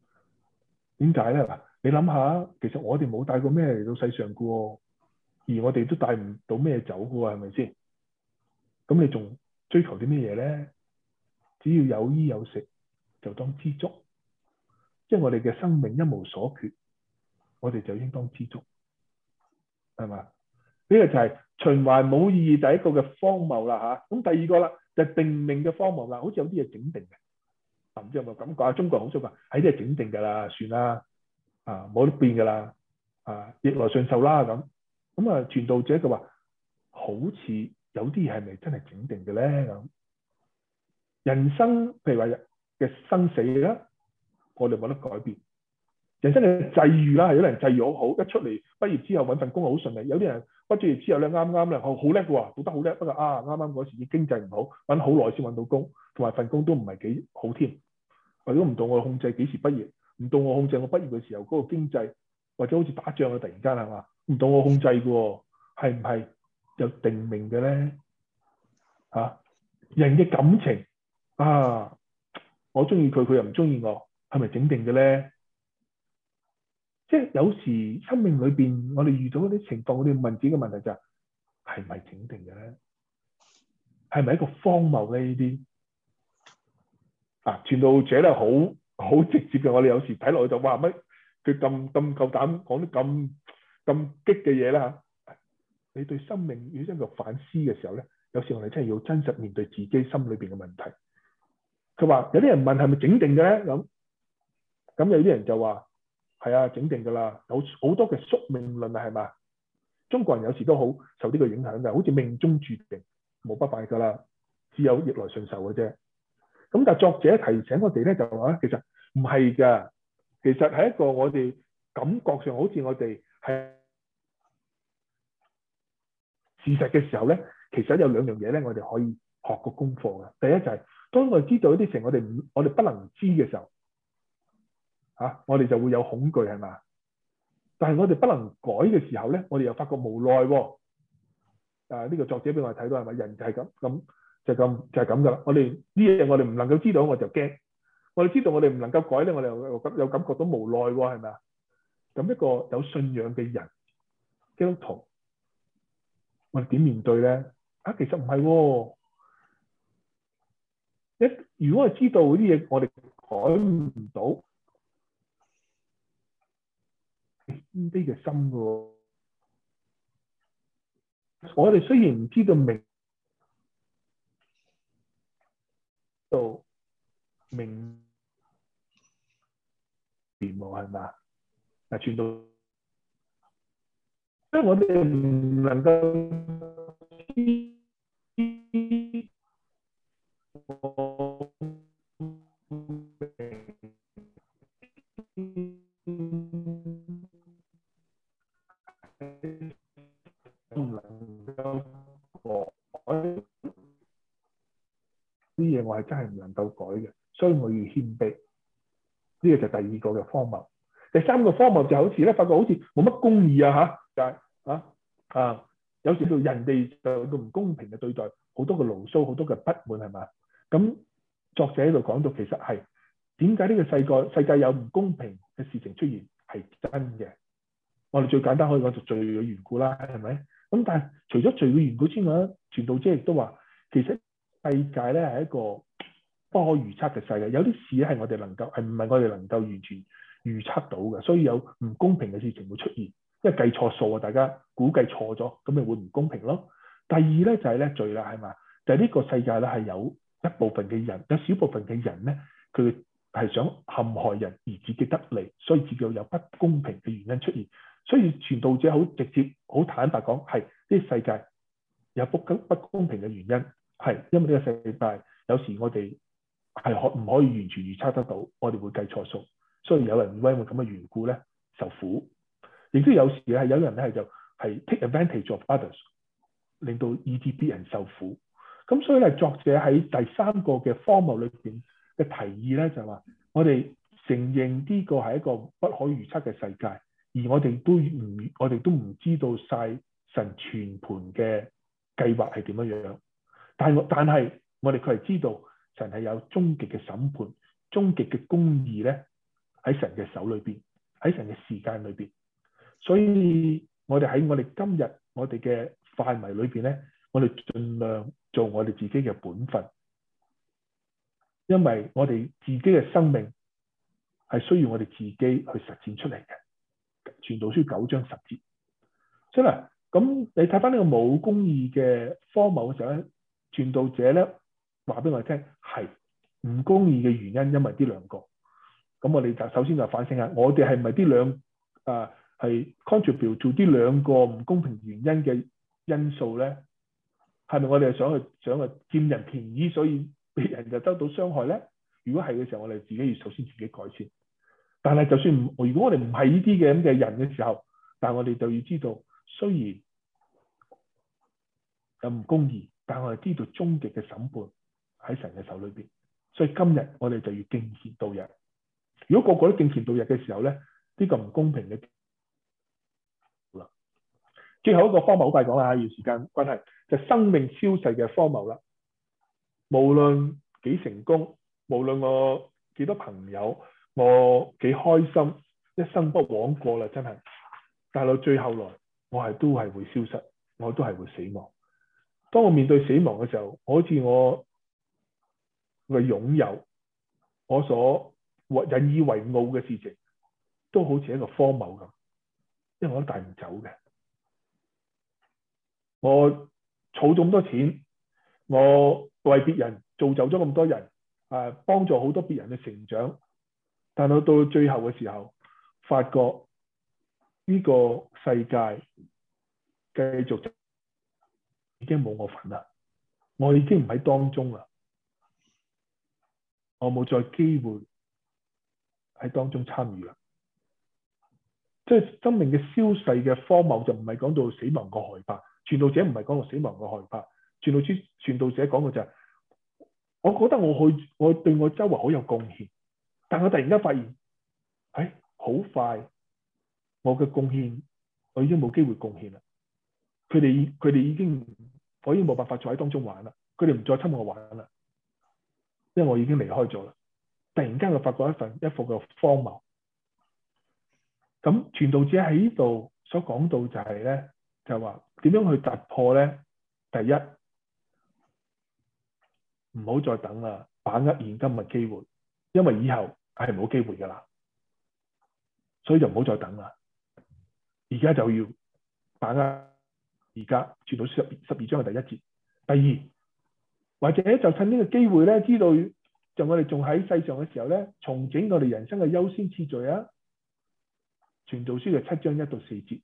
S1: 點解咧？嗱，你諗下，其實我哋冇帶過咩嚟到世上嘅喎，而我哋都帶唔到咩走嘅喎，係咪先？咁你仲追求啲咩嘢咧？只要有衣有食，就當知足。即係我哋嘅生命一無所缺，我哋就應當知足，係嘛？呢個就係循環冇意義第一個嘅荒謬啦嚇。咁第二個啦，就係定命嘅荒謬啦，好似有啲嘢整定嘅。唔知有冇咁講啊？中國人好中意話，係啲係整定㗎啦，算啦，啊冇得變㗎啦，啊逆來順受啦咁。咁啊，傳道者就話，好似有啲係咪真係整定嘅咧咁？人生譬如話嘅生死啦，我哋冇得改變。人生嘅際遇啦，有啲人際遇好好，一出嚟畢業之後揾份工好順利；有啲人畢咗業之後咧，啱啱咧好好叻嘅喎，讀得好叻，不過啊啱啱嗰時啲經濟唔好，揾好耐先揾到工，同埋份工都唔係幾好添。或者唔到我控制幾時畢業，唔到我控制我畢業嘅時候嗰個經濟，或者好似打仗啊，突然間係嘛，唔到我控制嘅喎，係唔係有定命嘅咧？嚇、啊，人嘅感情啊，我中意佢，佢又唔中意我，係咪整定嘅咧？即係有時生命裏邊，我哋遇到嗰啲情況，我哋問自己嘅問題就係：係咪整定嘅咧？係咪一個荒謬咧？呢啲啊，傳道者咧好好直接嘅，我哋有時睇落去就話乜佢咁咁夠膽講啲咁咁激嘅嘢啦嚇。你對生命要一個反思嘅時候咧，有時我哋真係要真實面對自己心裏邊嘅問題。佢話有啲人問係咪整定嘅咧咁，咁有啲人就話係啊，整定㗎啦，有好多嘅宿命論啊，係嘛？中國人有時都好受呢個影響嘅，好似命中注定冇不敗㗎啦，只有逆來順受嘅啫。咁但係作者提醒我哋咧，就話其實唔係㗎，其實係一個我哋感覺上好似我哋係事實嘅時候咧，其實有兩樣嘢咧，我哋可以學個功課嘅。第一就係、是、當我哋知道一啲情我哋唔我哋不能知嘅時候，嚇、啊、我哋就會有恐懼係嘛？但係我哋不能改嘅時候咧，我哋又發覺無奈喎。啊呢、這個作者俾我哋睇到係咪？人就係咁咁。就咁就係咁噶啦！我哋呢嘢我哋唔能夠知道，我就驚。我哋知道我哋唔能夠改咧，我哋又又有感覺到無奈喎，係咪啊？咁一個有信仰嘅人，基督徒，我哋點面對咧？啊，其實唔係喎。一如果係知道啲嘢，我哋改唔到謙卑嘅心嘅喎。我哋雖然唔知道明。到明面喎係嘛？嗱，傳道，因為我哋唔能夠唔能夠改。啲嘢我係真係唔能夠改嘅，所以我要謙卑。呢、這個就第二個嘅荒謬。第三個荒謬就好似咧，發覺好似冇乜公義啊嚇，就係啊啊，有時到人哋就到唔公平嘅對待，好多嘅牢騷，好多嘅不滿係嘛？咁作者喺度講到其實係點解呢個世界世界有唔公平嘅事情出現係真嘅。我哋最簡單可以講就罪嘅緣故啦，係咪？咁但係除咗罪嘅緣故之外，傳道者亦都話其實。世界咧係一個不可預測嘅世界，有啲事咧係我哋能夠係唔係我哋能夠完全預測到嘅，所以有唔公平嘅事情會出現，因為計錯數啊，大家估計錯咗，咁咪會唔公平咯。第二咧就係咧罪啦，係嘛？就係呢個世界咧係有一部分嘅人，有少部分嘅人咧，佢係想陷害人而自己得利，所以自己有不公平嘅原因出現。所以傳道者好直接、好坦白講，係呢個世界有不公不公平嘅原因。係，因為呢個世界有時我哋係可唔可以完全預測得到，我哋會計錯數，所以有人因為咁嘅緣故咧受苦，亦都有時係有人咧係就係 take advantage of others， 令到以致別人受苦。咁所以咧，作者喺第三個嘅荒謬裏邊嘅提議咧就係話，我哋承認呢個係一個不可預測嘅世界，而我哋都唔我哋都唔知道晒神全盤嘅計劃係點樣樣。但係我，但係我哋佢係知道神係有終極嘅審判、終極嘅公義咧， 喺神嘅手裏邊，喺神嘅時間裏邊。所以我哋喺我哋今日我哋嘅範圍裏邊咧，我哋盡量做我哋自己嘅本分，因為我哋自己嘅生命係需要我哋自己去實踐出嚟嘅。傳道書九章十節。所以嗱，咁你睇翻呢個冇公義嘅荒謬嘅時候咧，傳道者咧話俾我哋聽係唔公義嘅原因，因為呢兩個。咁我哋就首先就反省下，我哋係咪呢兩啊係 contribute to 呢兩個唔公平原因嘅因素咧？係咪我哋係想去想去佔人便宜，所以別人就得到傷害咧？如果係嘅時候，我哋自己要首先自己改善。但係就算唔，如果我哋唔係呢啲嘅咁嘅人嘅時候，但係我哋就要知道，雖然有唔公義，但係我哋知道終極嘅審判喺神嘅手裏邊。所以今日我哋就要敬虔度日。如果個個都敬虔度日嘅時候咧，呢個唔公平嘅啦。最後一個荒謬好快講啦，要時間關係，就係生命消逝嘅荒謬啦。無論幾成功，無論我幾多朋友，我幾開心，一生不枉過啦，真係。但係到最後來，我係都係會消失，我都係會死亡。當我面對死亡嘅時候，好似我嘅擁有，我所引以為傲嘅事情，都好似一個荒謬咁，因為我都帶唔走嘅。我儲咗咁多錢，我為別人造就咗咁多人，誒幫助好多別人嘅成長，但係到最後嘅時候，發覺呢個世界繼續就已經冇我份啦，我已經唔喺當中啦，我冇再機會喺當中參與啦。即係生命嘅消逝嘅荒謬，就唔係講到死亡個害怕。傳道者唔係講到死亡個害怕，傳道者傳道者講嘅就係，我覺得我去我對我周圍好有貢獻，但我突然間發現，誒好快我嘅貢獻我已經冇機會貢獻啦。佢哋佢哋已經我已經冇辦法再喺當中玩啦，佢哋唔再侵我玩啦，因為我已經離開咗啦。突然間我發覺一份一副嘅荒謬。咁傳道者喺呢度所講到就係咧，就話點樣去突破咧？第一，唔好再等啦，把握現今嘅機會，因為以後係冇機會噶啦，所以就唔好再等啦。而家就要把握而家，傳道書十十二章嘅第一節。第二，或者就趁呢個機會咧，知道就我哋仲喺世上嘅時候咧，重整我哋人生嘅優先次序啊。傳道書嘅七章一到四節。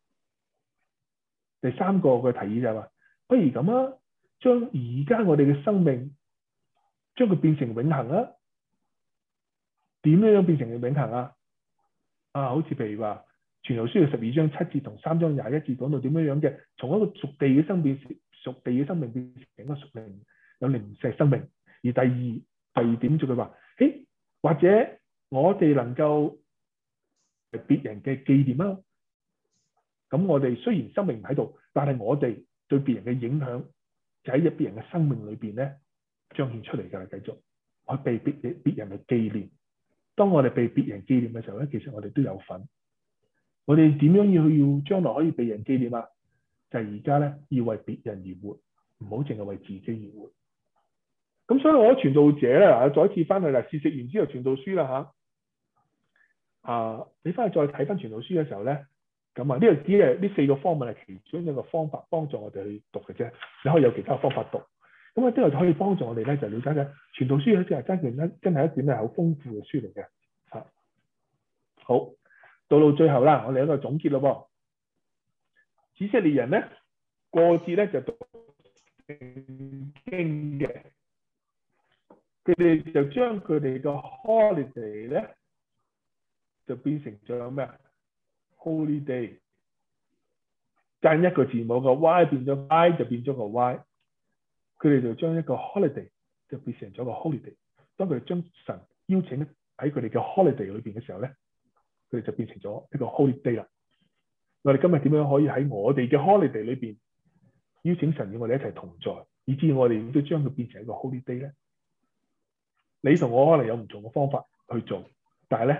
S1: 第三個嘅提議就係話，不如咁啊，將而家我哋嘅生命，將佢變成永恆啊。點樣變成永恆啊？啊，好似譬如話，傳道書嘅十二章七節同三章廿一節講到點樣樣嘅，從一個屬地嘅生命變屬地嘅生命變成一個屬靈有靈石生命。而第二第二點就佢話，誒，或者我哋能夠係別人嘅紀念啊。咁我哋雖然生命唔喺度，但係我哋對別人嘅影響就喺別人嘅生命裏邊咧彰顯出嚟㗎。繼續，我被別別人嘅紀念。當我哋被別人紀念嘅時候咧，其實我哋都有份。我哋點樣要要將來可以被人紀念啊？就係而家咧要為別人而活，唔好淨係為自己而活。咁所以我傳道者咧，嗱，再一次翻去啦，試食完之後傳道書啦嚇。啊，你翻去再睇翻傳道書嘅時候咧。咁啊，呢個只係呢四個方面係其中一個方法，幫助我哋去讀嘅啫。你可以有其他方法讀。咁啊，之後就可以幫助我哋咧，就了解嘅傳道書咧，真係真係真係一本係好豐富嘅書嚟嘅。啊，好，到到最後啦，我哋一個總結咯噃。以色列人咧過節咧就讀聖經嘅，佢哋就將佢哋個 holiday 咧就變成咗咩啊？Holy day， 間一個字母個 Y 變咗 I 就變咗個 Y， 佢哋就將一個 holiday 就變成咗個 holiday。當佢哋將神邀請喺佢哋嘅 holiday 裏邊嘅時候咧，佢哋就變成咗一個 holy day 啦。我哋今日點樣可以喺我哋嘅 holiday 裏邊邀請神與我哋一齊同在，以至我哋都將佢變成一個 holy day 咧？你同我可能有唔同嘅方法去做，但係咧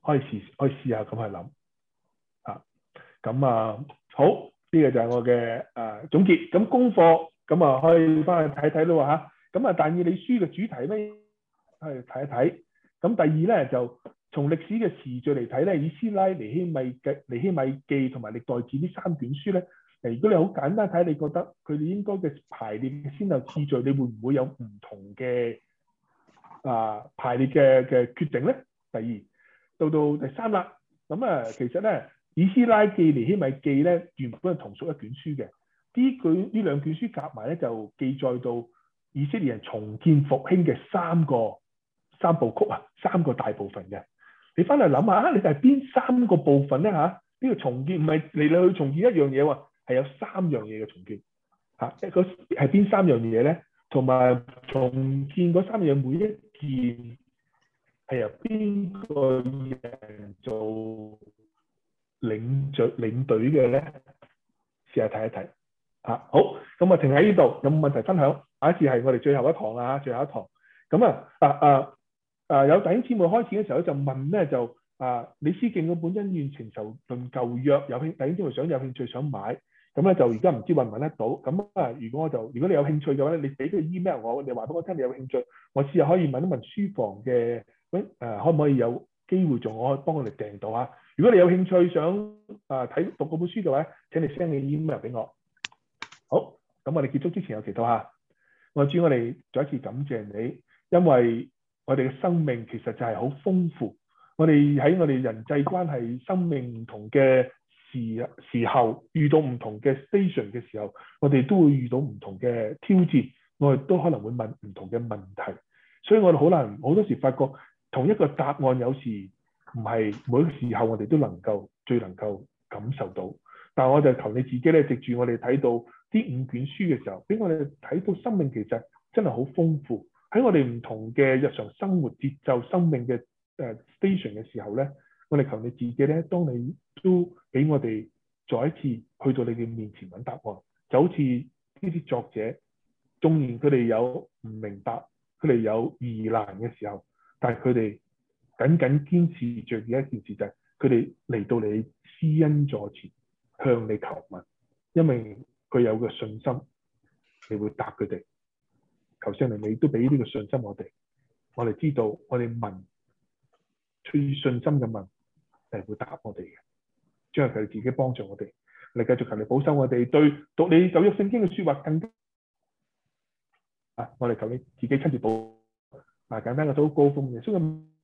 S1: 可以試可以試下咁去諗啊。咁啊好，呢、這個就係我嘅誒、啊、總結。咁功課咁啊可以翻去睇睇咯嚇。咁啊但以理書嘅主題咧，去睇一睇。咁第二咧就從歷史嘅時序嚟睇咧，以斯拉、尼希米嘅尼希米記同埋歷代志呢三卷書咧。如果你好簡單睇，你覺得佢哋應該嘅排列嘅先後次序，你會唔會有唔同嘅啊排列嘅嘅決定咧？第二到到第三啦，咁啊其實咧以斯拉記、尼希米記咧原本係同屬一卷書嘅，呢卷呢兩卷書夾埋咧就記載到以色列人重建復興嘅三個三部曲啊，三個大部分嘅。你翻嚟諗下啊，你係邊三個部分咧嚇？呢、呢個重建唔係嚟嚟去重建一樣嘢喎。係有三樣嘢嘅重建嚇，即係嗰係邊三樣嘢咧？同埋重建嗰三樣每一件係由邊個人做領著領隊嘅咧？試下睇一睇嚇。好，咁啊停喺呢度，有冇問題分享？下一次係我哋最後一堂啊，最後一堂。咁啊啊啊啊有弟兄姊妹開始嘅時候就問咧，就啊李思敬嗰本《恩怨情仇論舊約》，有興弟兄姊妹想有興趣想買。咁咧就而家唔知揾唔揾得到，咁啊如果我就如果你有興趣嘅話咧，你俾個 email 我，你話俾我聽你有興趣，我試下可以問一問書房嘅，誒、呃、可唔可以有機會做，我可以幫我哋訂到啊。如果你有興趣想啊睇、呃、讀嗰本書嘅話，請你 send 你 email 俾我。好，咁我哋結束之前有祈禱下，我主我哋再一次感謝你，因為我哋嘅生命其實就係好豐富，我哋喺我哋人際關係、生命唔同嘅時時候遇到唔同嘅 station 嘅時候，我哋都會遇到唔同嘅挑戰，我哋都可能會問唔同嘅問題，所以我哋好難好多時發覺同一個答案有時唔係每一個時候我哋都能夠最能夠感受到。但係我就求你自己咧，藉住我哋睇到啲五卷書嘅時候，俾我哋睇到生命其實真係好豐富，喺我哋唔同嘅日常生活節奏、生命嘅誒 station 嘅時候咧，我哋求你自己咧，當你都俾我哋再一次去到你嘅面前揾答案，就好似呢啲作者，縱然佢哋有唔明白，佢哋有疑難嘅時候，但係佢哋緊緊堅持着嘅一件事就係佢哋嚟到你施恩座前向你求問，因為佢有個信心，你會答佢哋。求聖靈你都俾呢個信心我哋，我哋知道我哋問出於信心嘅問係會答我哋嘅。將佢哋自己幫助我哋，你繼續求你保守我哋對讀你舊約聖經嘅説話更加啊！我哋求你自己親自保啊！簡單嘅禱告奉耶穌嘅